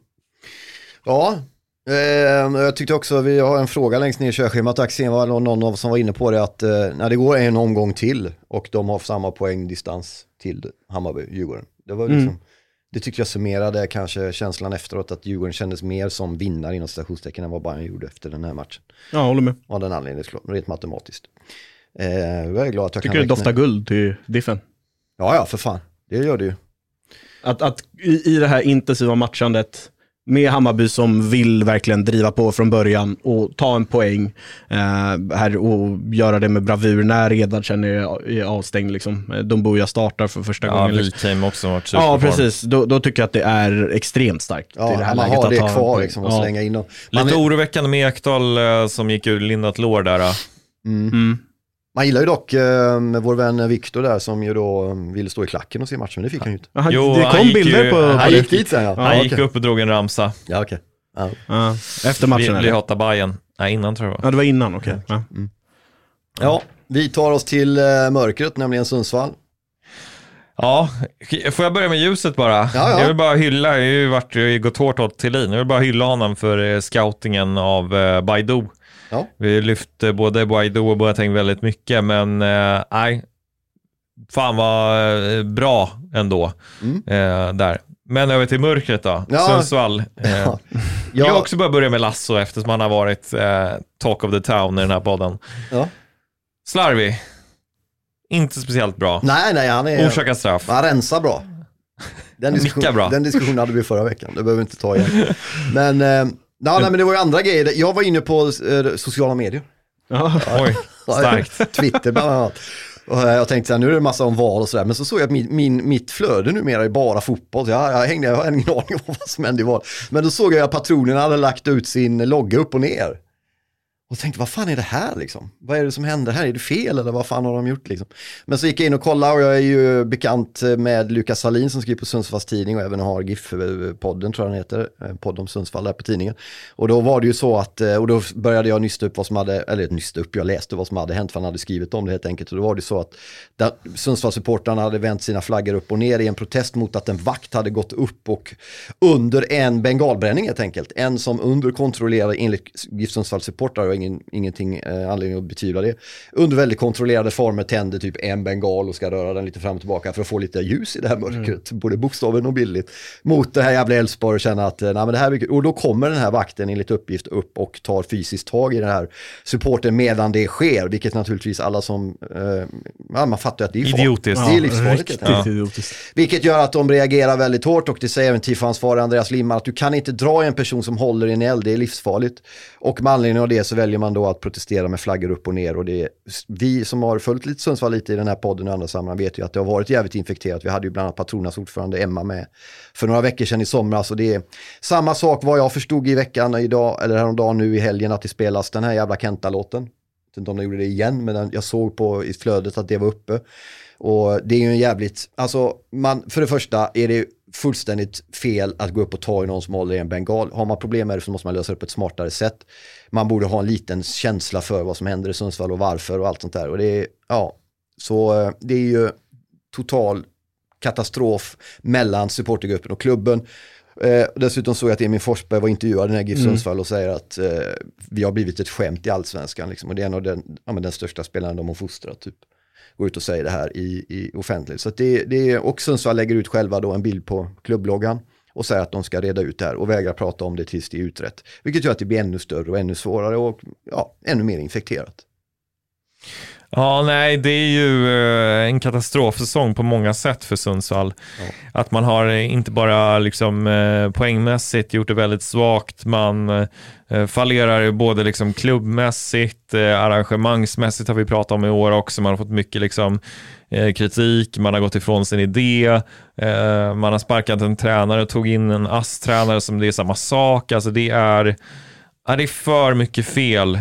Speaker 4: Ja, eh, jag tyckte också, vi har en fråga längst ner i körschemat, Axén var någon av som var inne på det, att eh, när det går en omgång till och de har samma poängdistans till Hammarby, Djurgården. Det var liksom, mm. det tyckte jag summerade kanske känslan efteråt, att Djurgården kändes mer som vinnare inom stationstecken än vad Bayern gjorde efter den här matchen.
Speaker 5: Ja, håller med.
Speaker 4: Av den anledningen, rent matematiskt. Eh, jag är glad att jag
Speaker 5: tycker
Speaker 4: kan
Speaker 5: det doftar guld till diffen.
Speaker 4: Ja, ja, för fan. Det gör det ju.
Speaker 5: Att, att i, i det här intensiva matchandet Med Hammarby som vill verkligen driva på från början och ta en poäng eh, här och göra det med bravur när Edvardsen är, är avstängd. Liksom. Dumbuya startar för första
Speaker 6: ja,
Speaker 5: gången.
Speaker 6: Wikheim också varit
Speaker 5: Ja, precis. Då, då tycker jag att det är extremt starkt.
Speaker 4: Ja,
Speaker 5: i det här
Speaker 4: man
Speaker 5: läget
Speaker 4: har det
Speaker 5: att
Speaker 4: kvar liksom, och
Speaker 5: ja.
Speaker 4: slänga in dem.
Speaker 6: Lite är... oroväckande med Ekdal eh, som gick ur lindat lår där.
Speaker 4: Mm. Mm. Man gillar ju dock eh, med vår vän Victor där som ju då ville stå i klacken och se matchen, men det fick han ju inte.
Speaker 5: Han,
Speaker 6: jo,
Speaker 5: det kom bilder
Speaker 6: ju,
Speaker 5: på...
Speaker 4: Han gick dit sen, ja.
Speaker 6: Han
Speaker 4: ja,
Speaker 6: gick
Speaker 4: okay.
Speaker 6: upp och drog en ramsa.
Speaker 4: Ja, okej. Okay.
Speaker 5: Ja. Ja. Efter matchen?
Speaker 6: Vi hata Bayern. Nej, innan tror jag.
Speaker 5: Ja, det var innan, okej. Okay. Ja.
Speaker 4: Mm. Ja, vi tar oss till eh, mörkret, nämligen Sundsvall.
Speaker 6: Ja, får jag börja med ljuset bara? Ja, ja. Jag vill bara hylla, jag har ju varit, jag har gått hårt åt Thelin. Jag vill bara hylla honom för scoutingen av eh, Baidoo. Ja. Vi lyfte både Baidoo och Boateng väldigt mycket, men eh, nej, fan vad eh, bra ändå mm. eh, där. Men över till mörkret då, ja. Sundsvall. Eh, ja. Jag har också börjat börja med Lasso eftersom han har varit eh, talk of the town i den här podden. Ja. Slarvig. Inte speciellt bra.
Speaker 4: Nej, nej, han är...
Speaker 6: Orsakar straff.
Speaker 4: Han rensar bra. Den, diskussion,
Speaker 6: bra.
Speaker 4: den diskussionen hade vi förra veckan. Det behöver vi inte ta igen. Men, eh, nej, men det var ju andra grejer. Jag var inne på eh, sociala medier.
Speaker 6: Ja. Oj, starkt.
Speaker 4: Twitter bland annat. Och jag tänkte så här, nu är det en massa om val och sådär. Men så såg jag att min, min, mitt flöde numera är bara fotboll. Så jag, jag hängde, jag har ingen aning om vad som hände i val. Men då såg jag att patronerna hade lagt ut sin logga upp och ner. Och tänkte, vad fan är det här liksom? Vad är det som händer här? Är det fel eller vad fan har de gjort liksom? Men så gick jag in och kollade och jag är ju bekant med Lukas Salin som skriver på Sundsvalls tidning och även har GIF-podden tror jag den heter, podd om Sundsvall där på tidningen. Och då var det ju så att, och då började jag nysta upp vad som hade, eller nysta upp, jag läste vad som hade hänt för han hade skrivit om det helt enkelt. Och då var det så att Sundsvallssupportrarna hade vänt sina flaggor upp och ner i en protest mot att en vakt hade gått upp och under en bengalbränning helt enkelt. En som underkontrollerade enligt GIF Sundsvallssupportrar och ingen, ingenting eh, anledning att betyda det. Under väldigt kontrollerade former tänder typ en bengal och ska röra den lite fram och tillbaka för att få lite ljus i det här mörkret. Mm. Både bokstaven och bildligt. Mot det här jävla Elfsborg och känna att nej, men det här är, och då kommer den här vakten enligt uppgift upp och tar fysiskt tag i den här supporten medan det sker. Vilket naturligtvis alla som eh, ja, man fattar att det är farligt.
Speaker 6: Idiotiskt.
Speaker 4: Det är livsfarligt.
Speaker 5: Ja, idiotiskt.
Speaker 4: Vilket gör att de reagerar väldigt hårt och det säger även tiffansvarig Andreas Limman att du kan inte dra en person som håller i en eld, det är livsfarligt. Och med anledning av det så väljer man då att protestera med flaggor upp och ner och det är, vi som har följt lite Sundsvall lite i den här podden och andra sammanhang vet ju att det har varit jävligt infekterat. Vi hade ju bland annat Patronas ordförande Emma med för några veckor sedan i somras och det är samma sak vad jag förstod i veckan idag, eller häromdagen nu i helgen att det spelas den här jävla Kenta-låten. Jag vet inte om de gjorde det igen men den, jag såg på i flödet att det var uppe och det är ju en jävligt, alltså man, för det första är det fullständigt fel att gå upp och ta i någon som håller i en bengal. Har man problem med det så måste man lösa det på ett smartare sätt. Man borde ha en liten känsla för vad som händer i Sundsvall och varför och allt sånt där. Och det är, ja, så det är ju total katastrof mellan supportergruppen och klubben. Eh, dessutom såg jag att Emil Forsberg var intervjuad i den här GIF Sundsvall och säger att eh, vi har blivit ett skämt i allsvenskan. Liksom. Och det är en av den, ja, men den största spelaren de har fostrat typ. Går ut och säger det här i, i offentligt. Så att det, det är, och Sundsvall lägger ut själva då en bild på klubbloggan och säger att de ska reda ut det här och vägrar prata om det tills det är utrett. Vilket gör att det blir ännu större och ännu svårare och ja, ännu mer infekterat.
Speaker 6: Ja, nej, det är ju en katastrofsäsong på många sätt för Sundsvall. Ja. Att man har inte bara liksom poängmässigt gjort det väldigt svagt, man fallerar både liksom klubbmässigt, arrangemangsmässigt har vi pratat om i år också. Man har fått mycket liksom kritik, man har gått ifrån sin idé, man har sparkat en tränare och tog in en ass-tränare som det är samma sak. Alltså det är, ja, det är för mycket fel.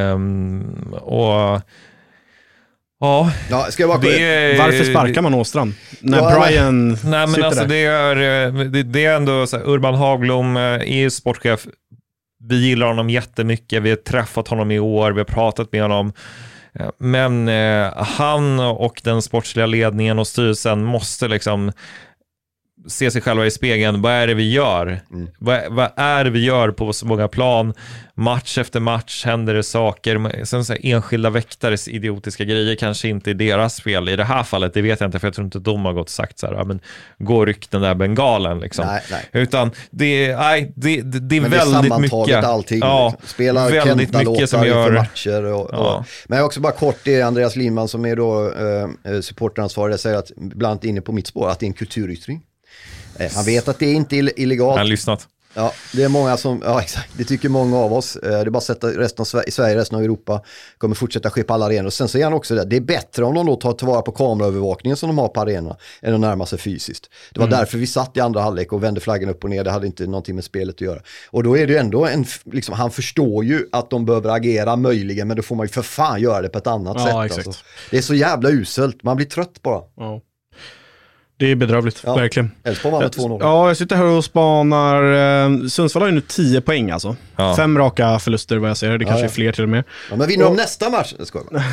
Speaker 6: Och ja,
Speaker 4: ja ska jag bara
Speaker 6: det,
Speaker 5: varför sparkar man Åstrand? När
Speaker 4: ja,
Speaker 5: Brian
Speaker 6: nej, men
Speaker 5: sitter
Speaker 6: alltså
Speaker 5: där.
Speaker 6: Det är, det, det är ändå så här, Urban Hagblom är sportchef. Vi gillar honom jättemycket. Vi har träffat honom i år. Vi har pratat med honom. Men eh, han och den sportsliga ledningen och styrelsen måste liksom se sig själva i spegeln. Vad är det vi gör? Mm. Vad, vad är det vi gör på så många plan? Match efter match händer det saker. Sen så här, enskilda väktares idiotiska grejer kanske inte är deras fel. I det här fallet, det vet jag inte, för jag tror inte de har gått och sagt så här, ja, men gå och ryck den där bengalen liksom. Nej, nej. Utan det, nej, det, det, det är men väldigt det är mycket.
Speaker 4: Allting,
Speaker 6: ja,
Speaker 4: liksom. Spelar
Speaker 6: väldigt mycket som gör
Speaker 4: matcher och, ja. och, men också bara kort, det är Andreas Lindman som är då eh, supporteransvarig. Jag säger att bland annat inne på mitt spår att det är en kulturyttring. Han vet att det är inte illegalt.
Speaker 6: Han har lyssnat.
Speaker 4: Ja, det är många som, ja exakt, det tycker många av oss. Det är bara att sätta resten av Sverige, Sverige, resten av Europa kommer fortsätta ske på alla arenor. Och sen så är han också det, det är bättre om de då tar tillvara på kameraövervakningen som de har på arenorna än att närma sig fysiskt. Det var mm. därför vi satt i andra halvlek och vände flaggen upp och ner, det hade inte någonting med spelet att göra. Och då är det ju ändå en, liksom, han förstår ju att de behöver agera möjligen, men då får man ju för fan göra det på ett annat
Speaker 5: ja,
Speaker 4: sätt.
Speaker 5: Exakt.
Speaker 4: Alltså. Det är så jävla uselt, man blir trött bara.
Speaker 5: Ja. Det är bedrövligt, ja, verkligen.
Speaker 4: Älvsborg vann med två noll.
Speaker 5: Ja, jag sitter här och spanar. Eh, Sundsvall har ju nu tio poäng alltså. Ja. Fem raka förluster vad jag ser. Det kanske ja, ja. är fler till och med.
Speaker 4: Ja, men vinner de och... nästa match? Det ska jag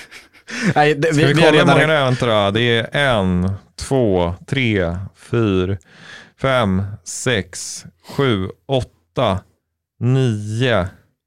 Speaker 6: Nej, det, vi, vi kolla hur många det är, vänta då. Det är en, två, tre, fyra, fem, sex, sju, åtta, nio.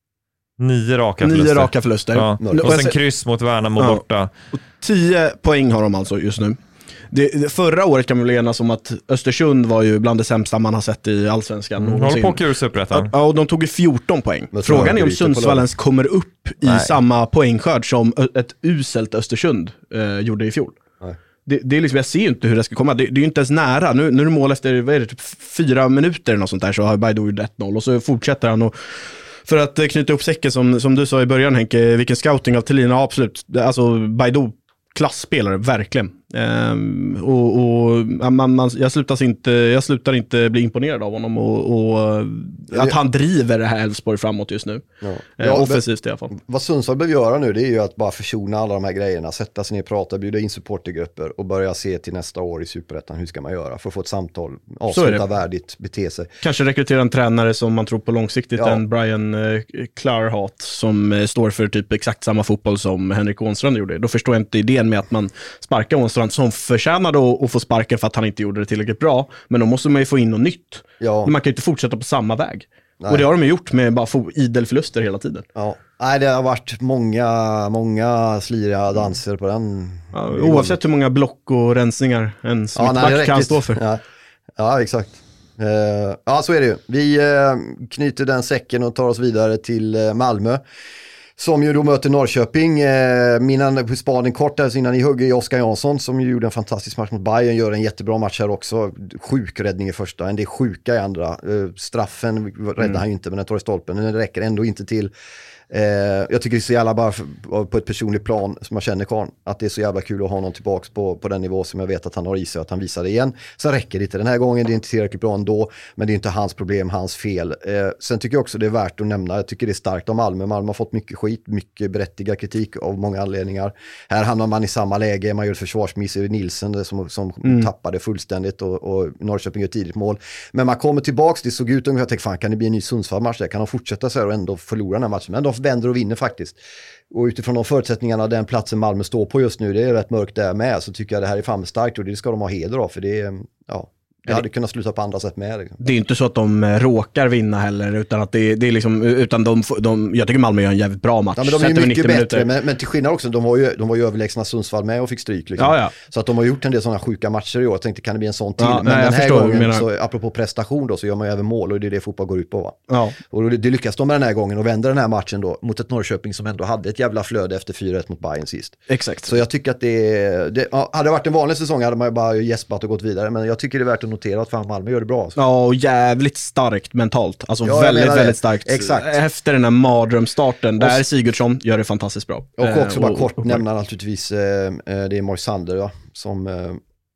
Speaker 6: Nio raka
Speaker 5: Nio
Speaker 6: förluster.
Speaker 5: raka förluster.
Speaker 6: Ja. Och sen kryss mot Värnamo ja. borta.
Speaker 5: Och tio poäng har de alltså just nu. Det, det, förra året kan man väl enas om att Östersund var ju bland det sämsta man har sett i Allsvenskan
Speaker 6: mm, någonsin. Håller på kurs upprättan.
Speaker 5: Ja, och de tog ju fjorton poäng. Frågan är om Sundsvall ens kommer upp i Nej. samma poängskörd som ett uselt Östersund eh, gjorde i fjol. Det, det är liksom, jag ser ju inte hur det ska komma. Det, det är ju inte ens nära. Nu, nu är det mål efter vad är det, typ fyra minuter eller något sånt där, så har Baidoo gjort ett noll och så fortsätter han och för att knyta upp säcken som, som du sa i början Henke, vilken scouting av Thelina, absolut. Alltså Baidoo klassspelare, verkligen. Ehm, och och man, man, jag, slutar inte, jag slutar inte bli imponerad av honom och, och att han driver det här Elfsborg framåt just nu. Ja. Ehm, ja, offensivt i alla fall.
Speaker 4: Vad Sundsvall behöver göra nu, det är ju att bara försona alla de här grejerna, sätta sig ner och prata, bjuda in supportergrupper och börja se till nästa år i Superettan, hur ska man göra för att få ett samtal, avsluta värdigt, bete sig.
Speaker 5: Kanske rekrytera en tränare som man tror på långsiktigt, ja. än Brian eh, Clarhart som eh, står för typ exakt samma fotboll som Henrik Ånstrand gjorde. Då förstår jag inte idén med att man sparkar Ånstrand som förtjänade att få sparken för att han inte gjorde det tillräckligt bra. Men då måste man ju få in något nytt. Ja. Man kan ju inte fortsätta på samma väg. Nej. Och det har de ju gjort med bara få idel förluster hela tiden.
Speaker 4: Ja. Nej, det har varit många, många sliriga danser på den.
Speaker 5: Ja, oavsett hur många block och rensningar en smittback ja, kan stå för.
Speaker 4: Ja, ja exakt. Uh, ja, så är det ju. Vi uh, knyter den säcken och tar oss vidare till uh, Malmö. Som ju då möter Norrköping. Eh, min spaning kort där så innan ni hugger i Oskar Jansson som ju gjorde en fantastisk match mot Bayern. Gör en jättebra match här också. Sjuk räddning i första. En del sjuka i andra. Eh, straffen räddar mm. han ju inte, men den tar i stolpen. Den räcker ändå inte till. Eh, jag tycker det är så jävla bara för, på ett personligt plan som jag känner Karn, att det är så jävla kul att ha någon tillbaks på, på den nivå som jag vet att han har i sig, att han visar det igen. Så räcker det inte den här gången, det är inte tillräckligt bra ändå, men det är inte hans problem, hans fel. Eh, sen tycker jag också det är värt att nämna, jag tycker det är starkt om Malmö. Malmö har fått mycket skit, mycket berättigad kritik av många anledningar. Här hamnar man i samma läge, man gör ett försvarsmiss i Nilsen som, som mm. tappade fullständigt och, och Norrköping gör tidigt mål. Men man kommer tillbaks, det såg ut ungefär, jag tänkte fan kan det bli en ny Sundsvall-match där? Kan de fortsätta så här och ändå förlora den här matchen? Men de vänder och vinner faktiskt. Och utifrån de förutsättningarna den platsen Malmö står på just nu, det är rätt mörkt där med, så tycker jag det här är fan starkt och det ska de ha heder av, för det är, ja, det hade kunnat sluta på andra sätt med. Liksom.
Speaker 5: Det är inte så att de råkar vinna heller, utan att det, det är liksom, utan de, de, jag tycker Malmö gör en jävligt bra match.
Speaker 4: Ja, men de är ju mycket bättre, men, men till skillnad också, de var ju, de var ju överlägsna Sundsvall med och fick stryk. Liksom.
Speaker 5: Ja, ja.
Speaker 4: Så att de har gjort en del sådana sjuka matcher i år. Jag tänkte, kan det bli en sån till? Ja, men nej, den här gången, så, apropå prestation då, så gör man ju även mål och det är det fotboll går ut på. Va? Ja. Och det, det lyckas de med den här gången och vänder den här matchen då mot ett Norrköping som ändå hade ett jävla flöde efter fyra ett mot Bayern sist.
Speaker 5: Exakt.
Speaker 4: Så jag tycker att det, det ja, hade det varit en vanlig säsong hade man ju bara gäspat och gått vidare, men jag tycker det är värt att notera att fan Malmö gör det bra. Alltså.
Speaker 5: Ja, och jävligt starkt mentalt. Alltså ja, väldigt, väldigt starkt.
Speaker 4: Exakt.
Speaker 5: Efter den här mardrömstarten, där Sigurdsson gör det fantastiskt bra.
Speaker 4: Och också eh, bara och, kort och, nämna naturligtvis, eh, det är Moisander ja, som eh,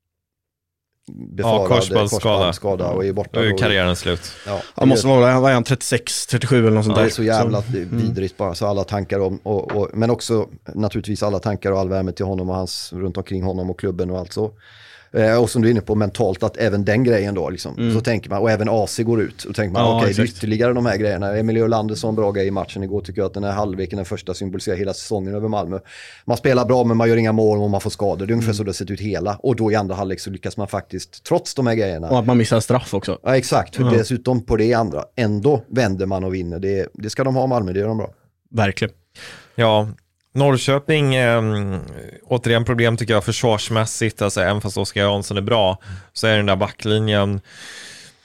Speaker 4: befarade
Speaker 6: ja, korsbandsskada
Speaker 4: skada och är borta.
Speaker 6: Då är karriären slut.
Speaker 5: Ja, han måste vara, vad är han, trettiosex, trettiosju eller något sånt
Speaker 4: ja,
Speaker 5: där.
Speaker 4: Det är så jävla
Speaker 5: så,
Speaker 4: vidrigt bara, så alla tankar om, och, och, men också naturligtvis alla tankar och all värme till honom och hans, runt omkring honom och klubben och allt så. Eh, och som du är inne på mentalt, att även den grejen då liksom, mm. så tänker man, och även A C går ut och tänker man, ja, okej, okay, ytterligare de här grejerna. Emilio Lander som en bra grej i matchen igår, tycker jag att den här halvleken, den första, symboliserar hela säsongen över Malmö. Man spelar bra men man gör inga mål och man får skador, det är ungefär mm. så det har sett ut hela, och då i andra halvlek så lyckas man faktiskt, trots de här grejerna.
Speaker 5: Och att man missar straff också.
Speaker 4: Ja, exakt, för mm. dessutom på det andra, ändå vänder man och vinner, det, det ska de ha Malmö, det gör de bra.
Speaker 5: Verkligen.
Speaker 6: Ja, Norrköping, eh, återigen problem tycker jag försvarsmässigt, alltså även fast Oskar Jansson är bra så är den där backlinjen,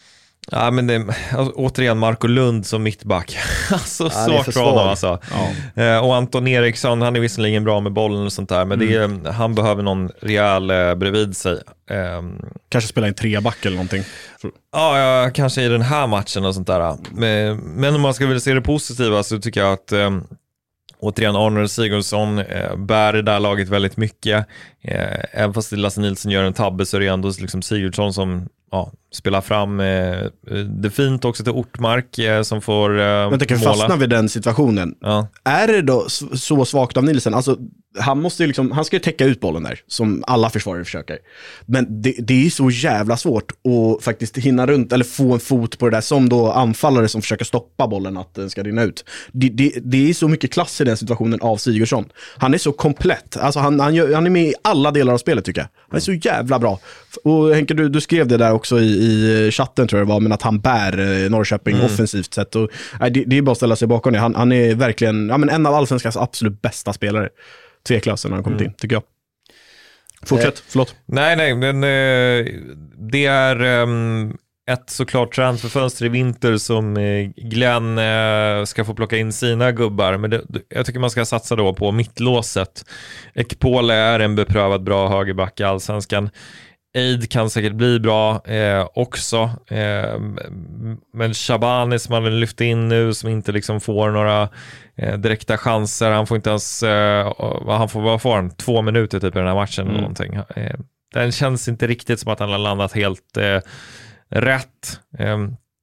Speaker 6: Ja, men det, alltså, återigen Marco Lund som mittback. Alltså,
Speaker 4: ja,
Speaker 6: svårt för honom alltså.
Speaker 5: Ja.
Speaker 6: Eh, och Anton Eriksson, han är visserligen bra med bollen och sånt där, men mm. det är, han behöver någon rejäl eh, bredvid sig. Eh,
Speaker 5: kanske spela en treback eller någonting.
Speaker 6: ja, ja, kanske i den här matchen och sånt där. Men, men om man ska väl se det positiva så tycker jag att eh, återigen Arnold Sigurdsson eh, bär det där laget väldigt mycket. Eh, även fast Lasse Nilsson gör en tabbe så är det ändå liksom Sigurdsson som ja, spelar fram eh, det fint också till Ortmark eh, som får eh,
Speaker 5: Men jag kan fastna vid den situationen.
Speaker 6: Ja.
Speaker 5: Är det då så svagt av Nilsson? Alltså, han måste ju liksom, han ska ju täcka ut bollen där, som alla försvarare försöker. Men det, det är ju så jävla svårt att faktiskt hinna runt, eller få en fot på det där, som då anfallare som försöker stoppa bollen att den ska rinna ut. Det, det, det är så mycket klass i den situationen av Sigurdsson. Han är så komplett. Alltså han, han, gör, han är med i alla delar av spelet tycker jag. Han är så jävla bra. Och Henke, du, du skrev det där också i, i chatten tror jag det var, men att han bär eh, Norrköping mm. offensivt sett. Och, nej, det, det är bara att ställa sig bakom det. Han, han är verkligen ja, men en av allsvenskans absolut bästa spelare. Tveklöst när han kommit mm. in, tycker jag. Fortsätt, eh, förlåt.
Speaker 6: Nej, nej, men eh, det är eh, ett såklart transferfönster i vinter som eh, Glenn eh, ska få plocka in sina gubbar. Men det, jag tycker man ska satsa då på mittlåset. Ekpole är en beprövad bra högerback i allsvenskan. Eid kan säkert bli bra eh, också. Eh, men Shabani som man vill lyfta in nu som inte liksom får några eh, direkta chanser. Han får inte ens, eh, han får bara få en, två minuter typ i den här matchen mm. eller någonting. Eh, den känns inte riktigt som att han har landat helt eh, rätt. Eh,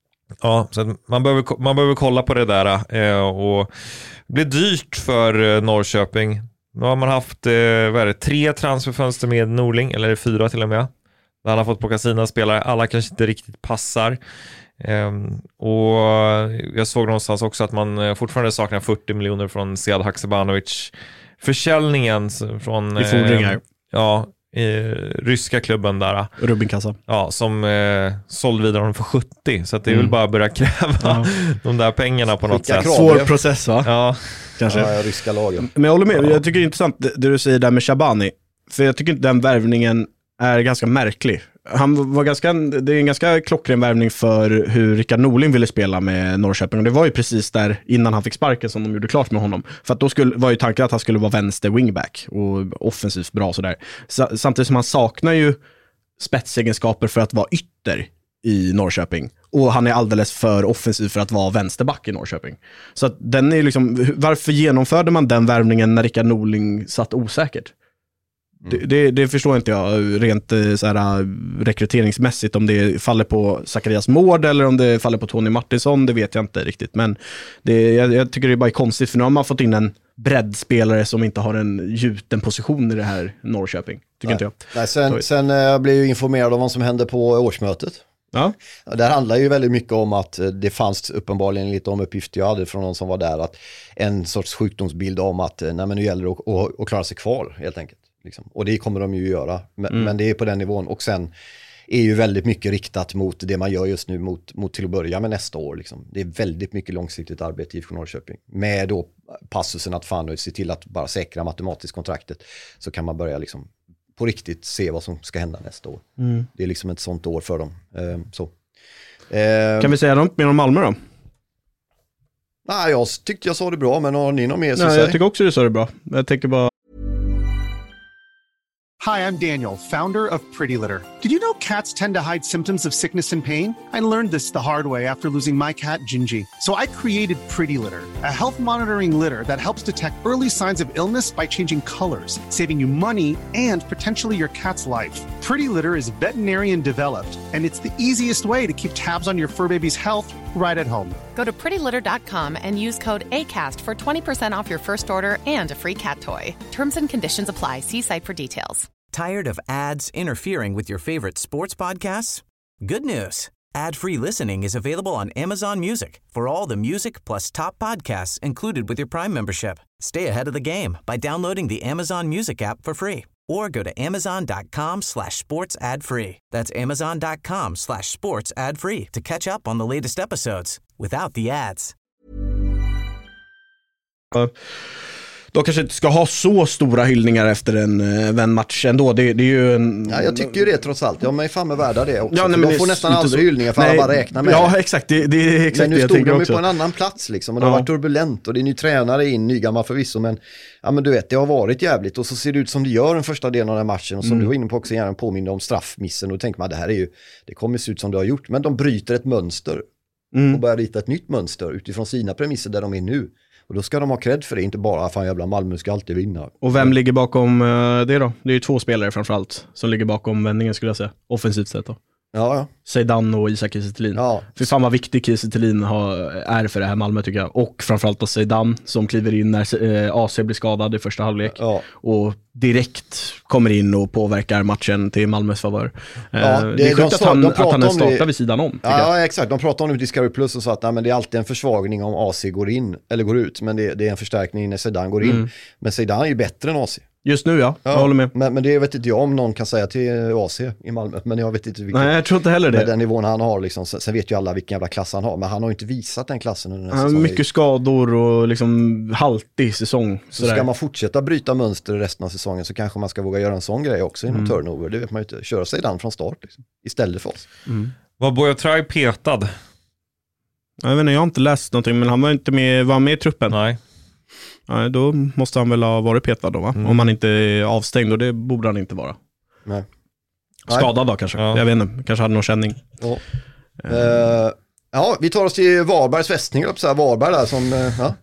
Speaker 6: ja, så man behöver, man behöver kolla på det där eh, och det blir dyrt för eh, Norrköping. Nu har man haft eh, vad är det, tre transferfönster med Norling, eller fyra till och med. Där han har fått plocka sina spelare. Alla kanske inte riktigt passar. Um, och jag såg någonstans också att man fortfarande saknar fyrtio miljoner från Sead Haksabanovic. Försäljningen från
Speaker 5: i fordringar.
Speaker 6: Eh, ja, i ryska klubben där.
Speaker 5: Rubinkassa.
Speaker 6: Ja, som eh, sålde vidare honom för sjuttio. Så att det är mm. väl bara börja kräva ja. de där pengarna på något sätt.
Speaker 5: Svår process va?
Speaker 6: Ja.
Speaker 5: Kanske.
Speaker 4: Ja, ryska lagen.
Speaker 5: Men jag håller med, jag tycker det är intressant det du säger där med Shabani. För jag tycker inte den värvningen är ganska märklig. Han var ganska, det är en ganska klockren värvning för hur Rickard Norling ville spela med Norrköping. Och det var ju precis där innan han fick sparken som de gjorde klart med honom. För att då skulle, var ju tanken att han skulle vara vänster wingback och offensivt bra sådär. Samtidigt som han saknar ju spetsegenskaper för att vara ytter i Norrköping. Och han är alldeles för offensiv för att vara vänsterback i Norrköping. Så att den är liksom, varför genomförde man den värvningen när Rickard Norling satt osäkert? Mm. Det, det, det förstår inte jag rent så här, rekryteringsmässigt, om det faller på Zacharias Mård eller om det faller på Tony Martinsson, det vet jag inte riktigt. Men det, jag, jag tycker det är bara konstigt, för nu har man fått in en breddspelare som inte har en gjuten position i det här Norrköping, tycker
Speaker 4: Nej.
Speaker 5: inte jag.
Speaker 4: Nej, sen, sen jag blev ju informerad om vad som hände på årsmötet.
Speaker 5: Ja.
Speaker 4: Det handlar ju väldigt mycket om att det fanns uppenbarligen lite om uppgifter jag hade från någon som var där, att en sorts sjukdomsbild om att nej, men nu gäller det att, att, att klara sig kvar helt enkelt. Liksom. Och det kommer de ju göra, men, mm. men det är på den nivån. Och sen är ju väldigt mycket riktat mot det man gör just nu mot, mot till att börja med nästa år. Liksom. Det är väldigt mycket långsiktigt arbete i I F K Norrköping. Med då passusen att fan se till att bara säkra matematiskt kontraktet, så kan man börja liksom på riktigt se vad som ska hända nästa år. Mm. Det är liksom ett sånt år för dem. Uh, så. Uh,
Speaker 5: kan vi säga något mer om Malmö då?
Speaker 4: Nej, jag tyckte jag sa det bra, men har ni något mer?
Speaker 5: Nej, jag tycker också du sa det bra. Jag tänker bara...
Speaker 9: Hi, I'm Daniel, founder of Pretty Litter. Did you know cats tend to hide symptoms of sickness and pain? I learned this the hard way after losing my cat, Gingy. So I created Pretty Litter, a health monitoring litter that helps detect early signs of illness by changing colors, saving you money and potentially your cat's life. Pretty Litter is veterinarian developed, and it's the easiest way to keep tabs on your fur baby's health right at home.
Speaker 10: Go to pretty litter dot com and use code ACAST for twenty percent off your first order and a free cat toy. Terms and conditions apply. See site for details.
Speaker 1: Tired of ads interfering with your favorite sports podcasts? Good news. Ad-free listening is available on Amazon Music for all the music plus top podcasts included with your Prime membership. Stay ahead of the game by downloading the Amazon Music app for free or go to amazon.com slash sports ad free. That's amazon.com slash sports ad free to catch up on the latest episodes without the ads.
Speaker 5: de kanske inte ska ha så stora hyllningar efter en, en match ändå. Det, det är ju en...
Speaker 4: Ja, jag tycker ju det trots allt. Jag är fan med värda det också.
Speaker 5: Ja, nej,
Speaker 4: de får nästan aldrig så... hyllningar för nej, alla bara räknar med
Speaker 5: ja,
Speaker 4: det.
Speaker 5: Exakt. Det, det är exakt
Speaker 4: men nu
Speaker 5: det jag
Speaker 4: stod
Speaker 5: tänker
Speaker 4: de
Speaker 5: också.
Speaker 4: på en annan plats liksom. Och det
Speaker 5: ja.
Speaker 4: har varit turbulent. Och det är ny tränare in, ny gammal förvisso. Men, ja, men du vet, det har varit jävligt. Och så ser det ut som det gör den första delen av den här matchen. Och som mm. du var inne på också gärna påminner om straffmissen. Och då tänker man, det här är ju, det kommer se ut som det har gjort. Men de bryter ett mönster. Mm. Och börjar rita ett nytt mönster utifrån sina premisser där de är nu. Och då ska de ha cred för det, inte bara fan jävla Malmö ska alltid vinna.
Speaker 5: Och vem ligger bakom uh, det då? Det är ju två spelare framförallt som ligger bakom vändningen skulle jag säga. Offensivt sett då.
Speaker 4: Ja, ja.
Speaker 5: Zeidan och Isak Kiese Thelin. Ja. För fan vad viktig Kiese Thelin är för det här Malmö tycker jag. Och framförallt då Zeidan som kliver in när eh, A C blir skadad i första halvlek. Ja. Och direkt kommer in och påverkar matchen till Malmös favör. Ja,
Speaker 4: eh,
Speaker 5: det, det är sjukt de, att han, de att han är startar vid sidan om.
Speaker 4: Ja, ja, exakt. De pratar om det i Discovery Plus och sa att nej, men det är alltid en försvagning om A C går in eller går ut. Men det, det är en förstärkning när Zeidan går in. Mm. Men Zeidan är ju bättre än A C.
Speaker 5: Just nu ja, ja, jag håller med.
Speaker 4: Men, men det vet inte jag om någon kan säga till A C i Malmö. Men jag vet inte vilken.
Speaker 5: Nej, jag tror inte heller det.
Speaker 4: Med den nivån han har liksom. Sen vet ju alla vilken jävla klass han har. Men han har ju inte visat den klassen under den här
Speaker 5: säsongen. Mycket skador och liksom haltig säsong.
Speaker 4: Så sådär. Ska man fortsätta bryta mönster resten av säsongen så kanske man ska våga göra en sån grej också inom mm. turnover. Det vet man ju inte. Köra sig den från start liksom, istället för oss.
Speaker 6: Mm. Var Boyatray petad?
Speaker 5: Jag vet inte, jag har inte läst någonting. Men han var inte med, var med i truppen.
Speaker 6: Nej.
Speaker 5: Nej, då måste han väl ha varit petad då va? Mm. Om han inte är avstängd och det borde han inte vara.
Speaker 4: Nej.
Speaker 5: Skadad då kanske, ja. Jag vet inte, kanske hade någon känning.
Speaker 4: Ja, uh. Uh, ja vi tar oss till Varbergs fästning upp så här, Varberg där som, uh, ja.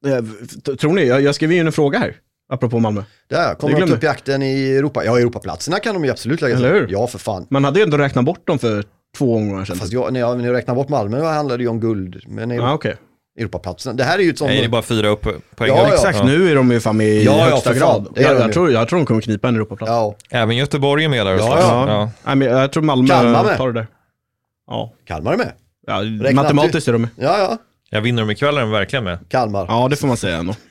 Speaker 5: Tror ni, jag, jag skrev in en fråga här apropå Malmö.
Speaker 4: Där, kommer de upp i jakten i Europa? Ja, Europaplatserna kan de ju absolut lägga
Speaker 5: sig. Eller hur?
Speaker 4: Ja, för fan.
Speaker 5: Man hade ju ändå räknat bort dem för två gånger sedan.
Speaker 4: Fast jag, när, jag, när jag räknar bort Malmö handlade det ju om guld. Men
Speaker 5: ja, ah, okej. Okay.
Speaker 4: Europaplatsen. Det här är ju ett sånt...
Speaker 6: Nej, det är bara fyra upp poäng.
Speaker 5: Ja, ja, exakt. Ja. Nu är de ju fan med i ja, högsta ja, grad.
Speaker 4: Det
Speaker 5: jag, jag, tror, jag tror de kommer knipa en Europaplats.
Speaker 6: Ja. Även Göteborg är med där.
Speaker 5: Ja, ja. Ja. Ja. Nej, men jag tror Malmö tar det där.
Speaker 4: Ja. Kalmar är med.
Speaker 5: Ja, matematiskt är de med.
Speaker 4: Ja, ja.
Speaker 6: Jag vinner de ikväll är de verkligen med.
Speaker 4: Kalmar.
Speaker 5: Ja, det får man säga ändå.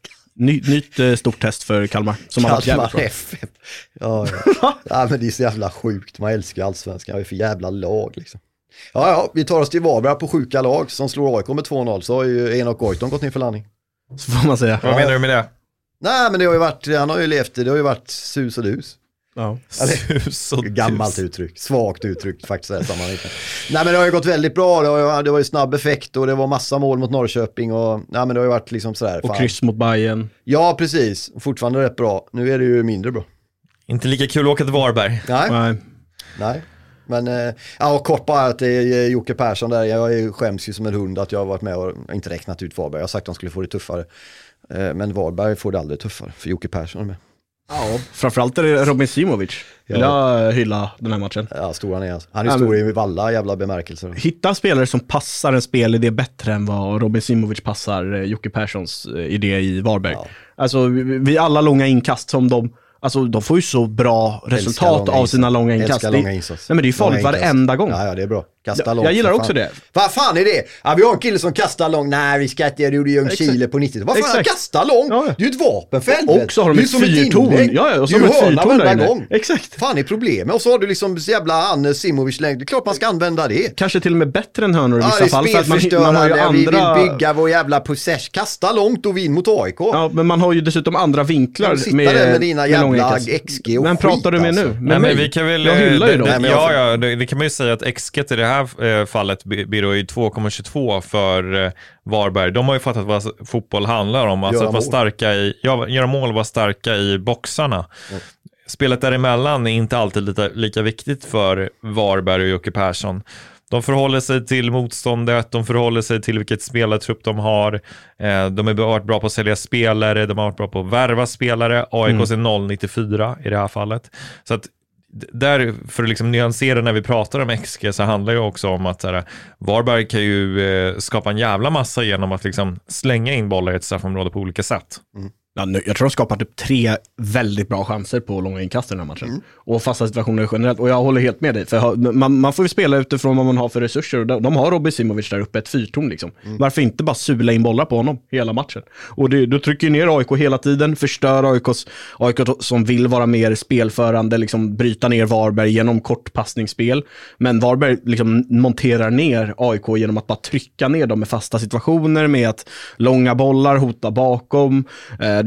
Speaker 5: Ny, nytt eh, stort test för Kalmar. Som
Speaker 4: Kalmar F F. Ja, ja. Ja, men det är så jävla sjukt. Man älskar allsvenskan. Det är för jävla lag liksom. Ja, ja, vi tar oss till Varberg på sjuka lag som slår A I K med två noll. Så har ju Enoch Goitom gått ner för landning.
Speaker 5: Så får man säga.
Speaker 6: Vad menar du med det?
Speaker 4: Nej, men det har ju varit, han har ju levt, det har ju varit sus och dus.
Speaker 5: Ja.
Speaker 6: Sus och dus.
Speaker 4: Gammalt uttryck, svagt uttryck faktiskt. Där, nej, men det har ju gått väldigt bra. Det, har, det var ju snabb effekt och det var massa mål mot Norrköping. Och, nej, men det har ju varit liksom sådär.
Speaker 5: Och kryss mot Bayern.
Speaker 4: Ja, precis. Fortfarande rätt bra. Nu är det ju mindre bra.
Speaker 6: Inte lika kul att åka till Varberg.
Speaker 4: Nej.
Speaker 5: Nej.
Speaker 4: Nej. Men äh, ja, kort bara att det är Jocke Persson där. Jag skäms ju som en hund att jag har varit med och inte räknat ut Varberg. Jag har sagt att de skulle få det tuffare. Äh, men Varberg får det aldrig tuffare för Jocke Persson är med.
Speaker 5: Ja, framförallt är det Robin Simovic. Vill ja. jag hylla den här matchen.
Speaker 4: Ja, stor han är. Alltså. Han är stor i alla jävla bemärkelser.
Speaker 5: Hitta spelare som passar en spelidé bättre än vad Robin Simovic passar Jocke Persons idé i Varberg. Ja. Alltså, vid alla långa inkast som de... Alltså de får ju så bra resultat av sina långa inkast.
Speaker 4: Långa nej,
Speaker 5: men det är ju farligt varenda gång.
Speaker 4: Ja, ja, det är bra. Kasta långt.
Speaker 5: Jag gillar också det.
Speaker 4: Vad fan är det? Ja, vi har en kille som kastar långt. Nej, vi ska inte göra det i Chile på nittio. Vad fan, kasta långt? Ja, ja. Det är ju ett vapen för helvete.
Speaker 5: Och så har de ett fyrtorn. Ja, ja, och så
Speaker 4: har de ett fyrtorn där
Speaker 5: gång. Exakt.
Speaker 4: Fan är problemet. Och så har du liksom så jävla Anne Simovic längd. Det är klart man ska använda det.
Speaker 5: Kanske till och med bättre än hörnor i vissa
Speaker 4: ja,
Speaker 5: fall.
Speaker 4: För att man, man har ju andra... Vi vill bygga vår jävla possess. Kasta långt och vinn mot A I K.
Speaker 5: Ja, men man har ju dessutom andra vinklar.
Speaker 4: Sitta med, där med dina jävla X G och
Speaker 5: men pratar du med
Speaker 4: alltså.
Speaker 5: nu? Men,
Speaker 6: nej, men vi kan väl,
Speaker 5: jag hyllar ju dem.
Speaker 6: Det, ja, ja det, det kan man ju säga att X G i det här eh, fallet blir då ju två komma tjugotvå för eh, Varberg. De har ju fattat vad fotboll handlar om. Alltså att vara starka i, ja, göra mål och vara starka i boxarna. Mm. Spelet däremellan är inte alltid lika, lika viktigt för Varberg och Jocke Persson. De förhåller sig till motståndet, de förhåller sig till vilket spelartrupp de har. Eh, de har varit bra på att sälja spelare, de har varit bra på att värva spelare. A I K är mm. noll komma nittiofyra i det här fallet. Så att där, för att liksom nyansera när vi pratar om X G, så handlar det också om att här, Varberg kan ju eh, skapa en jävla massa genom att liksom slänga in bollar i ett straffområde på olika sätt.
Speaker 5: Mm. Ja, nu, jag tror de skapar typ tre väldigt bra chanser på långa inkast i den här matchen. Mm. Och fasta situationer generellt. Och jag håller helt med dig. För man, man får ju spela utifrån vad man har för resurser. Och de, de har Robin Simovic där uppe, ett fyrtorn liksom. Mm. Varför inte bara sula in bollar på honom hela matchen? Och det, du trycker ner A I K hela tiden. Förstör A I K:s, A I K som vill vara mer spelförande. Liksom bryta ner Varberg genom kortpassningsspel. Men Varberg liksom monterar ner A I K genom att bara trycka ner dem med fasta situationer. Med att långa bollar hota bakom. Eh,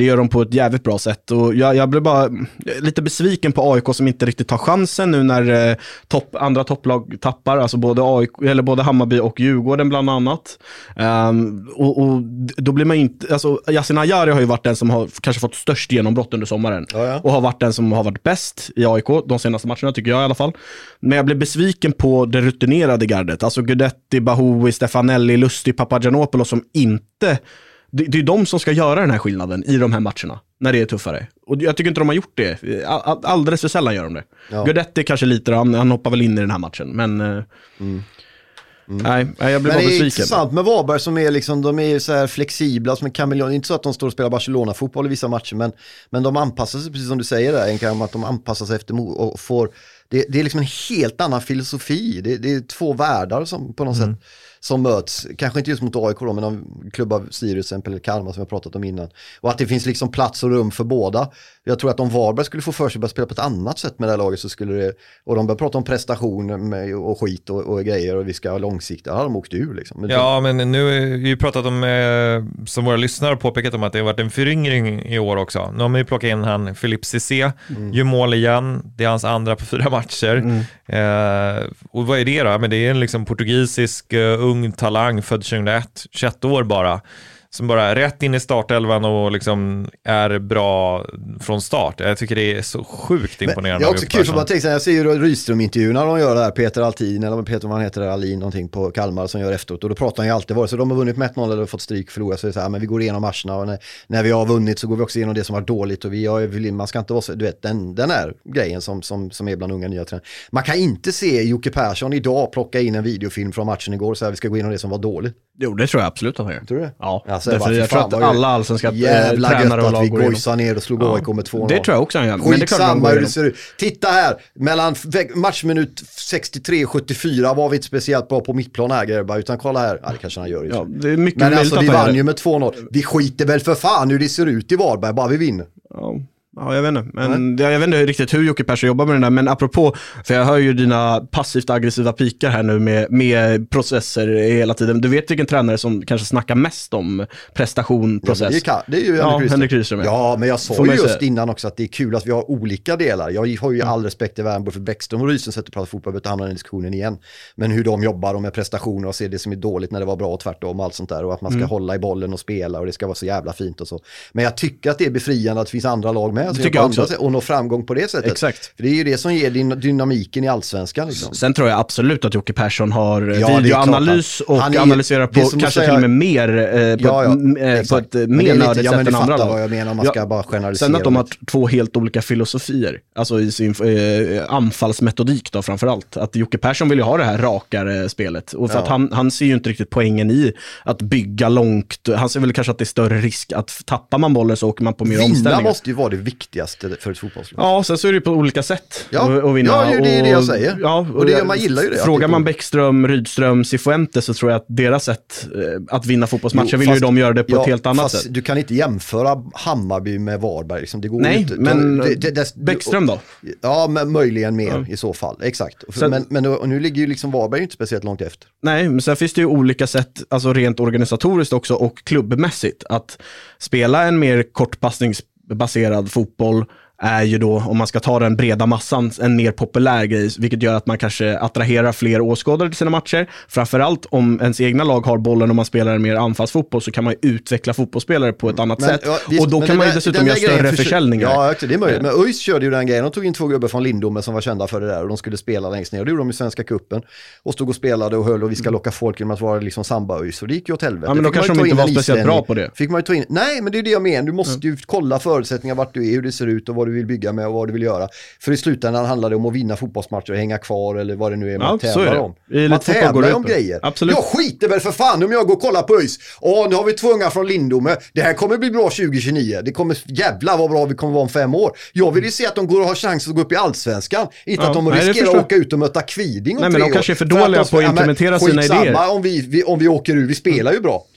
Speaker 5: det gör de på ett jävligt bra sätt. Och jag, jag blev bara lite besviken på A I K som inte riktigt tar chansen nu när eh, topp, andra topplag tappar, alltså både, A I K, eller både Hammarby och Djurgården bland annat. Um, och, och då blir man inte, alltså Yasin Ayari har ju varit den som har kanske fått störst genombrott under sommaren. Ja, ja. Och har varit den som har varit bäst i A I K de senaste matcherna, tycker jag i alla fall. Men jag blev besviken på det rutinerade gardet, alltså Gudetti, Bahoui, Stefanelli, Lustig, Papagiannopoulos som inte... Det, det är de som ska göra den här skillnaden i de här matcherna när det är tuffare. Och jag tycker inte de har gjort det. All, alldeles för sällan gör de det. Ja. Gudetti kanske lite, han, han hoppar väl in i den här matchen. Men mm. Mm. Nej, jag blir bara besviken. Men det är
Speaker 4: intressant med Varberg som är liksom, de är så här flexibla som en kameleon. Det är inte så att de står och spelar Barcelona-fotboll i vissa matcher, men, men de anpassar sig, precis som du säger där, en att de anpassar sig efter och får, det, det är liksom en helt annan filosofi. Det, det är två världar som på något mm. sätt som möts, kanske inte just mot A I K då, men en klubb av Sirius eller Kalmar som jag pratat om innan. Och att det finns liksom plats och rum för båda. Jag tror att om Varberg skulle få för sig att spela på ett annat sätt med det här laget så skulle det, och de börjar prata om prestation och skit och, och grejer och vi ska ha långsiktigt, då hade de åkt ur liksom. Men
Speaker 6: ja, det... men nu har vi pratat om, eh, som våra lyssnare har påpekat om att det har varit en föryngring i år också. Nu har man ju plockat in han, Philippe Cissé, mm. gör mål igen, det är hans andra på fyra matcher. Mm. Eh, och vad är det då? Men det är en liksom portugisisk uh, ung talang, född tjugohundraett, tjugoett år bara, som bara är rätt in i startelvan och liksom är bra från start. Jag tycker det är så sjukt imponerande.
Speaker 4: Men det är också kul för man tänker, jag ser ju Rydström-intervjuer när de gör det här, Peter Altin eller Peter, vad han heter, Alin någonting på Kalmar som gör efteråt, och då pratar han ju alltid, vare så de har vunnit med ett noll eller fått stryk, förlorat, så är det så här, men vi går igenom matcherna och när, när vi har vunnit så går vi också igenom det som var dåligt och vi har, man ska inte vara så, du vet, den, den är grejen som, som, som är bland unga nya tränare. Man kan inte se Jocke Persson idag plocka in en videofilm från matchen igår så här, vi ska gå igenom det som var dåligt.
Speaker 5: Jo, det tror jag absolut att han gör.
Speaker 4: Tror du det?
Speaker 5: Ja,
Speaker 4: alltså,
Speaker 5: därför jag tror att alla allsvenska tränare och lag
Speaker 4: vi gojsar ner och slog ja. A I K med två noll.
Speaker 5: Det tror jag också han gör.
Speaker 4: Men det är klart hur det ser ut. Titta här, mellan matchminut sextiotre och sjuttiofyra var vi inte speciellt bra på mittplan här, Gerba, utan kolla här. Ja, det kanske han gör ju.
Speaker 5: Ja, det är mycket
Speaker 4: men alltså vi vann ju med två noll. Vi skiter väl för fan hur det ser ut i Varberg, bara vi vinner.
Speaker 5: Ja. Ja, jag vet inte. Men jag vet inte riktigt hur Jocke Persson jobbar med den där. Men apropå, för jag hör ju dina passivt aggressiva pikar här nu med, med processer hela tiden. Du vet vilken tränare som kanske snackar mest om prestation, process?
Speaker 4: Ja, det är ju
Speaker 5: ja,
Speaker 4: Henrik
Speaker 5: Rydström.
Speaker 4: Ja, men jag sa ju just innan också att det är kul att vi har olika delar. Jag har ju all respekt i världen både för Bäckström och Rydström sätter att prata fotboll, utan hamnar i diskussionen igen. Men hur de jobbar och med prestationer och ser det som är dåligt när det var bra och tvärtom och allt sånt där. Och att man ska mm. hålla i bollen och spela och det ska vara så jävla fint och så. Men jag tycker att det är befriande att det finns andra lag med.
Speaker 5: Det tycker jag också.
Speaker 4: Och nå framgång på det sättet.
Speaker 5: Exakt.
Speaker 4: För det är ju det som ger din dynamiken i allsvenskan. Liksom.
Speaker 5: Sen tror jag absolut att Jocke Persson har ja, videoanalys och är, analyserar på kanske säga, till och med mer eh, på, ja, ja, ett, på ett mer nördigt sätt än andra lag.
Speaker 4: Vad jag menar, man ska ja, bara generalisera.
Speaker 5: Sen att de har två helt olika filosofier, alltså i sin eh, anfallsmetodik då framförallt. Att Jocke Persson vill ju ha det här rakare spelet. Och för ja. att han, han ser ju inte riktigt poängen i att bygga långt. Han ser väl kanske att det är större risk att tappar man bollen så åker man på mer
Speaker 4: Vinna
Speaker 5: omställningar.
Speaker 4: Vinna måste ju vara det viktigaste för ett fotbollslag.
Speaker 5: Ja, sen så är det på olika sätt
Speaker 4: ja.
Speaker 5: att vinna.
Speaker 4: Ja, det är det jag säger.
Speaker 5: Ja, och,
Speaker 4: och det, man gillar ju det.
Speaker 5: Frågar man Bäckström, Rydström, Cifuentes så tror jag att deras sätt att vinna fotbollsmatcher jo, vill ju de göra det på ja, ett helt annat sätt.
Speaker 4: Du kan inte jämföra Hammarby med Varberg. Liksom. Det går
Speaker 5: Nej,
Speaker 4: inte.
Speaker 5: men det, det, det, Bäckström då?
Speaker 4: Ja, men möjligen mer ja. i så fall. Exakt. Sen, men men och nu ligger ju liksom Varberg inte speciellt långt efter.
Speaker 5: Nej, men sen finns det ju olika sätt, alltså rent organisatoriskt också och klubbmässigt, att spela en mer kortpassningsbaserad fotboll är ju då, om man ska ta den breda massan, en mer populär grej, vilket gör att man kanske attraherar fler åskådare till sina matcher. Framförallt om ens egna lag har bollen och man spelar en mer anfallsfotboll så kan man ju utveckla fotbollsspelare på ett annat men, sätt. Ja, visst, och då kan man ju dessutom göra större för, försäljningar.
Speaker 4: Ja, det är möjligt. Men ÖIS körde ju den grejen. De tog in två gubbar från Lindome som var kända för det där och de skulle spela längst ner. Och det gjorde de i Svenska cupen. Och stod och spelade och höll och vi ska locka folk genom att vara liksom samba-ÖIS. Och det gick ju åt helvete.
Speaker 5: Ja, men då kanske de inte var speciellt bra på det.
Speaker 4: Fick man ju ta in. Nej, men det är det jag menar. Du måste ju kolla förutsättningar vart du är, hur det ser ut och vad du vill bygga med och vad du vill göra. För i slutändan handlar det om att vinna fotbollsmatcher och hänga kvar eller vad det nu är man ja, tävlar om. Man tävlar om grejer.
Speaker 5: Absolut.
Speaker 4: Jag skiter väl för fan om jag går och kollar på ÖIS. Åh, nu har vi två unga från Lindome. Det här kommer bli bra tjugo tjugonio. Det kommer jävla vad bra vi kommer vara om fem år. Jag vill ju se att de går och har chans att gå upp i allsvenskan. Inte ja, att de nej, riskerar att åka ut och möta Kviding om
Speaker 5: nej, men de kanske är för dåliga på att implementera ja, sina idéer.
Speaker 4: Om vi, vi, om vi åker ur, vi spelar ju bra.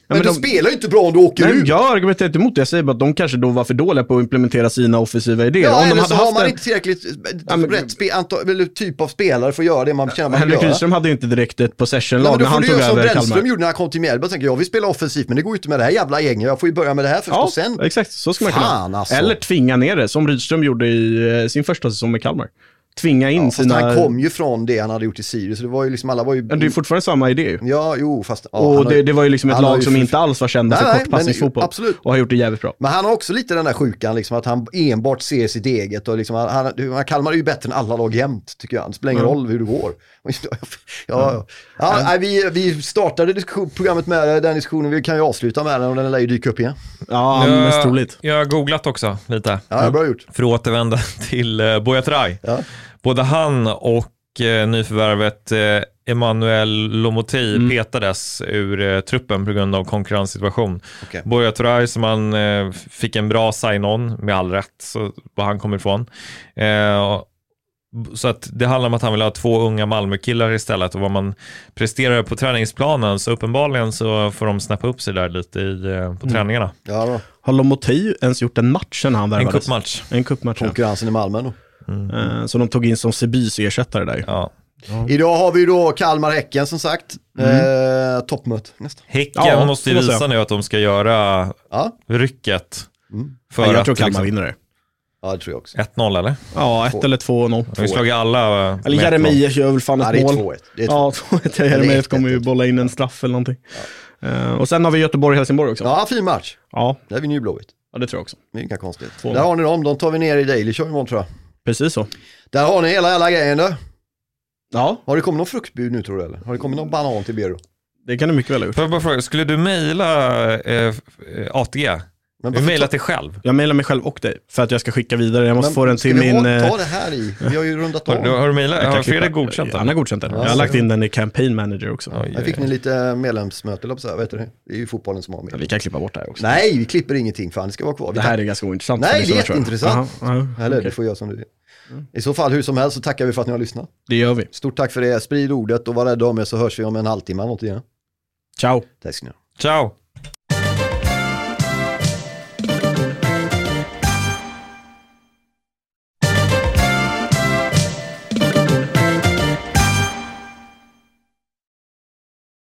Speaker 4: men, men de, de spelar ju inte bra om du åker
Speaker 5: nej,
Speaker 4: ut.
Speaker 5: Jag argumenterar inte emot det. Jag säger bara att de kanske då var för dåliga på att implementera sina offensiva idéer.
Speaker 4: Ja,
Speaker 5: om
Speaker 4: eller
Speaker 5: de hade
Speaker 4: så
Speaker 5: haft
Speaker 4: har man
Speaker 5: en...
Speaker 4: inte tillräckligt
Speaker 5: ja, men...
Speaker 4: rätt spe, antal, eller typ av spelare för att göra det man känner man
Speaker 5: Henrik
Speaker 4: göra.
Speaker 5: Rydström hade ju inte direkt ett possession-lag när han tog över Kalmar.
Speaker 4: Brännström gjorde när han kom till Mjällby. Jag tänker, jag vill spela offensivt, men det går ju inte med det här jävla gänget. Jag får ju börja med det här först
Speaker 5: ja,
Speaker 4: och sen.
Speaker 5: Exakt, så ska man kunna.
Speaker 4: Alltså.
Speaker 5: Eller tvinga ner det, som Rydström gjorde i sin första säsong med Kalmar. Tvinga in
Speaker 4: ja,
Speaker 5: sina...
Speaker 4: han kom ju från det han hade gjort i Sirius, så det var ju liksom, alla var ju...
Speaker 5: Men det är fortfarande samma idé ju.
Speaker 4: Ja, jo, fast... Ja,
Speaker 5: och det,
Speaker 4: ju...
Speaker 5: det var ju liksom ett lag
Speaker 4: ju...
Speaker 5: som inte alls var kända för kortpassningsfotboll.
Speaker 4: Absolut.
Speaker 5: Och har gjort det jävligt bra.
Speaker 4: Men han har också lite den där sjukan, liksom, att han enbart ser sitt eget. Och liksom, han, han, Kalmar är ju bättre än alla lag jämt, tycker jag. Det spelar ingen mm. roll hur det går. ja, ja, mm. ja, nej, vi, vi startade programmet med den diskussionen. Vi kan ju avsluta med den och den lär ju dyka upp igen.
Speaker 5: Ja,
Speaker 6: jag,
Speaker 5: mest troligt.
Speaker 6: Jag har googlat också lite.
Speaker 4: Ja, bra gjort.
Speaker 6: För att återvända till uh, Buya-Turay. Ja. Både han och eh, nyförvärvet eh, Emmanuel Lomotey mm. petades ur eh, truppen på grund av konkurrenssituation. Okay. Buya-Turay som han eh, fick en bra sign-on med all rätt, så var han kom ifrån. Eh, så att det handlar om att han vill ha två unga Malmö-killar istället, och vad man presterar på träningsplanen, så uppenbarligen så får de snappa upp sig där lite i, eh, på mm. träningarna.
Speaker 4: Ja,
Speaker 5: har Lomotey ens gjort en match sen han värvades?
Speaker 6: En cupmatch.
Speaker 5: En cupmatch.
Speaker 4: Konkurrensen i Malmö då.
Speaker 5: Mm. Så de tog in som Sebys ersättare där.
Speaker 6: Ja.
Speaker 4: Ja. Idag har vi då Kalmar-Häcken som sagt. Mm. Eh, toppmöte nästan.
Speaker 6: Häcken ja, måste ju visa nu att de ska göra ja. rycket.
Speaker 4: Mm.
Speaker 6: För
Speaker 5: ja, jag
Speaker 6: att,
Speaker 5: tror Kalmar
Speaker 6: liksom,
Speaker 5: vinner det.
Speaker 4: Ja, det tror jag också.
Speaker 6: ett noll eller?
Speaker 5: Ja, ett eller två noll.
Speaker 6: Vi slog alla.
Speaker 5: Eller Jeremejeff gör väl fan ett
Speaker 4: ja,
Speaker 5: mål.
Speaker 4: två ett.
Speaker 5: Ja, två ett. Jeremejeff kommer ju bolla in en straff eller någonting. Ja. Uh, och sen har vi Göteborg-Helsingborg också.
Speaker 4: Ja, fin match.
Speaker 5: Ja.
Speaker 4: Där är vi Blåvitt.
Speaker 5: Ja, det tror jag också.
Speaker 4: Det är inga konstigt. Där har ni dem. De tar vi ner i Daily Show imorgon, tror jag.
Speaker 5: Precis så.
Speaker 4: Där har ni hela alla grejen då.
Speaker 5: Ja.
Speaker 4: Har det kommit någon fruktbud nu, tror du, eller? Har det kommit någon banan till Bero?
Speaker 5: Det kan du mycket väl ha gjort.
Speaker 6: Får jag bara fråga, skulle du mejla eh, A T G? Du mejlat dig själv?
Speaker 5: Jag mejlar mig själv och dig, för att jag ska skicka vidare. Jag måste
Speaker 4: men
Speaker 5: få den till min...
Speaker 4: Men ta det här i? Vi har ju rundat av.
Speaker 6: Har, har du mejlat? Har Fredrik godkänt den?
Speaker 5: Han har godkänt den. Ja, jag har lagt in den i Campaign Manager också.
Speaker 4: Ja, jag fick ni lite medlemsmöte, eller så här, vet du det? Det är ju fotbollen som har med.
Speaker 5: Ja, vi kan klippa bort det här också.
Speaker 4: Nej, vi klipper ingenting, fan, det ska vara kvar. Vi
Speaker 5: det här
Speaker 4: kan...
Speaker 5: är ganska ointressant.
Speaker 4: Nej, det är jätteintressant.
Speaker 5: Aha, aha,
Speaker 4: eller
Speaker 5: okay.
Speaker 4: du får göra som du vill. Mm. I så fall, hur som helst, så tackar vi för att ni har lyssnat.
Speaker 5: Det gör vi.
Speaker 4: Stort tack för det. Sprid ordet och var rädda om er, så hörs vi om en halvtimme. Något igen.
Speaker 5: Ciao.
Speaker 4: Tack ska ni ha.
Speaker 6: Ciao.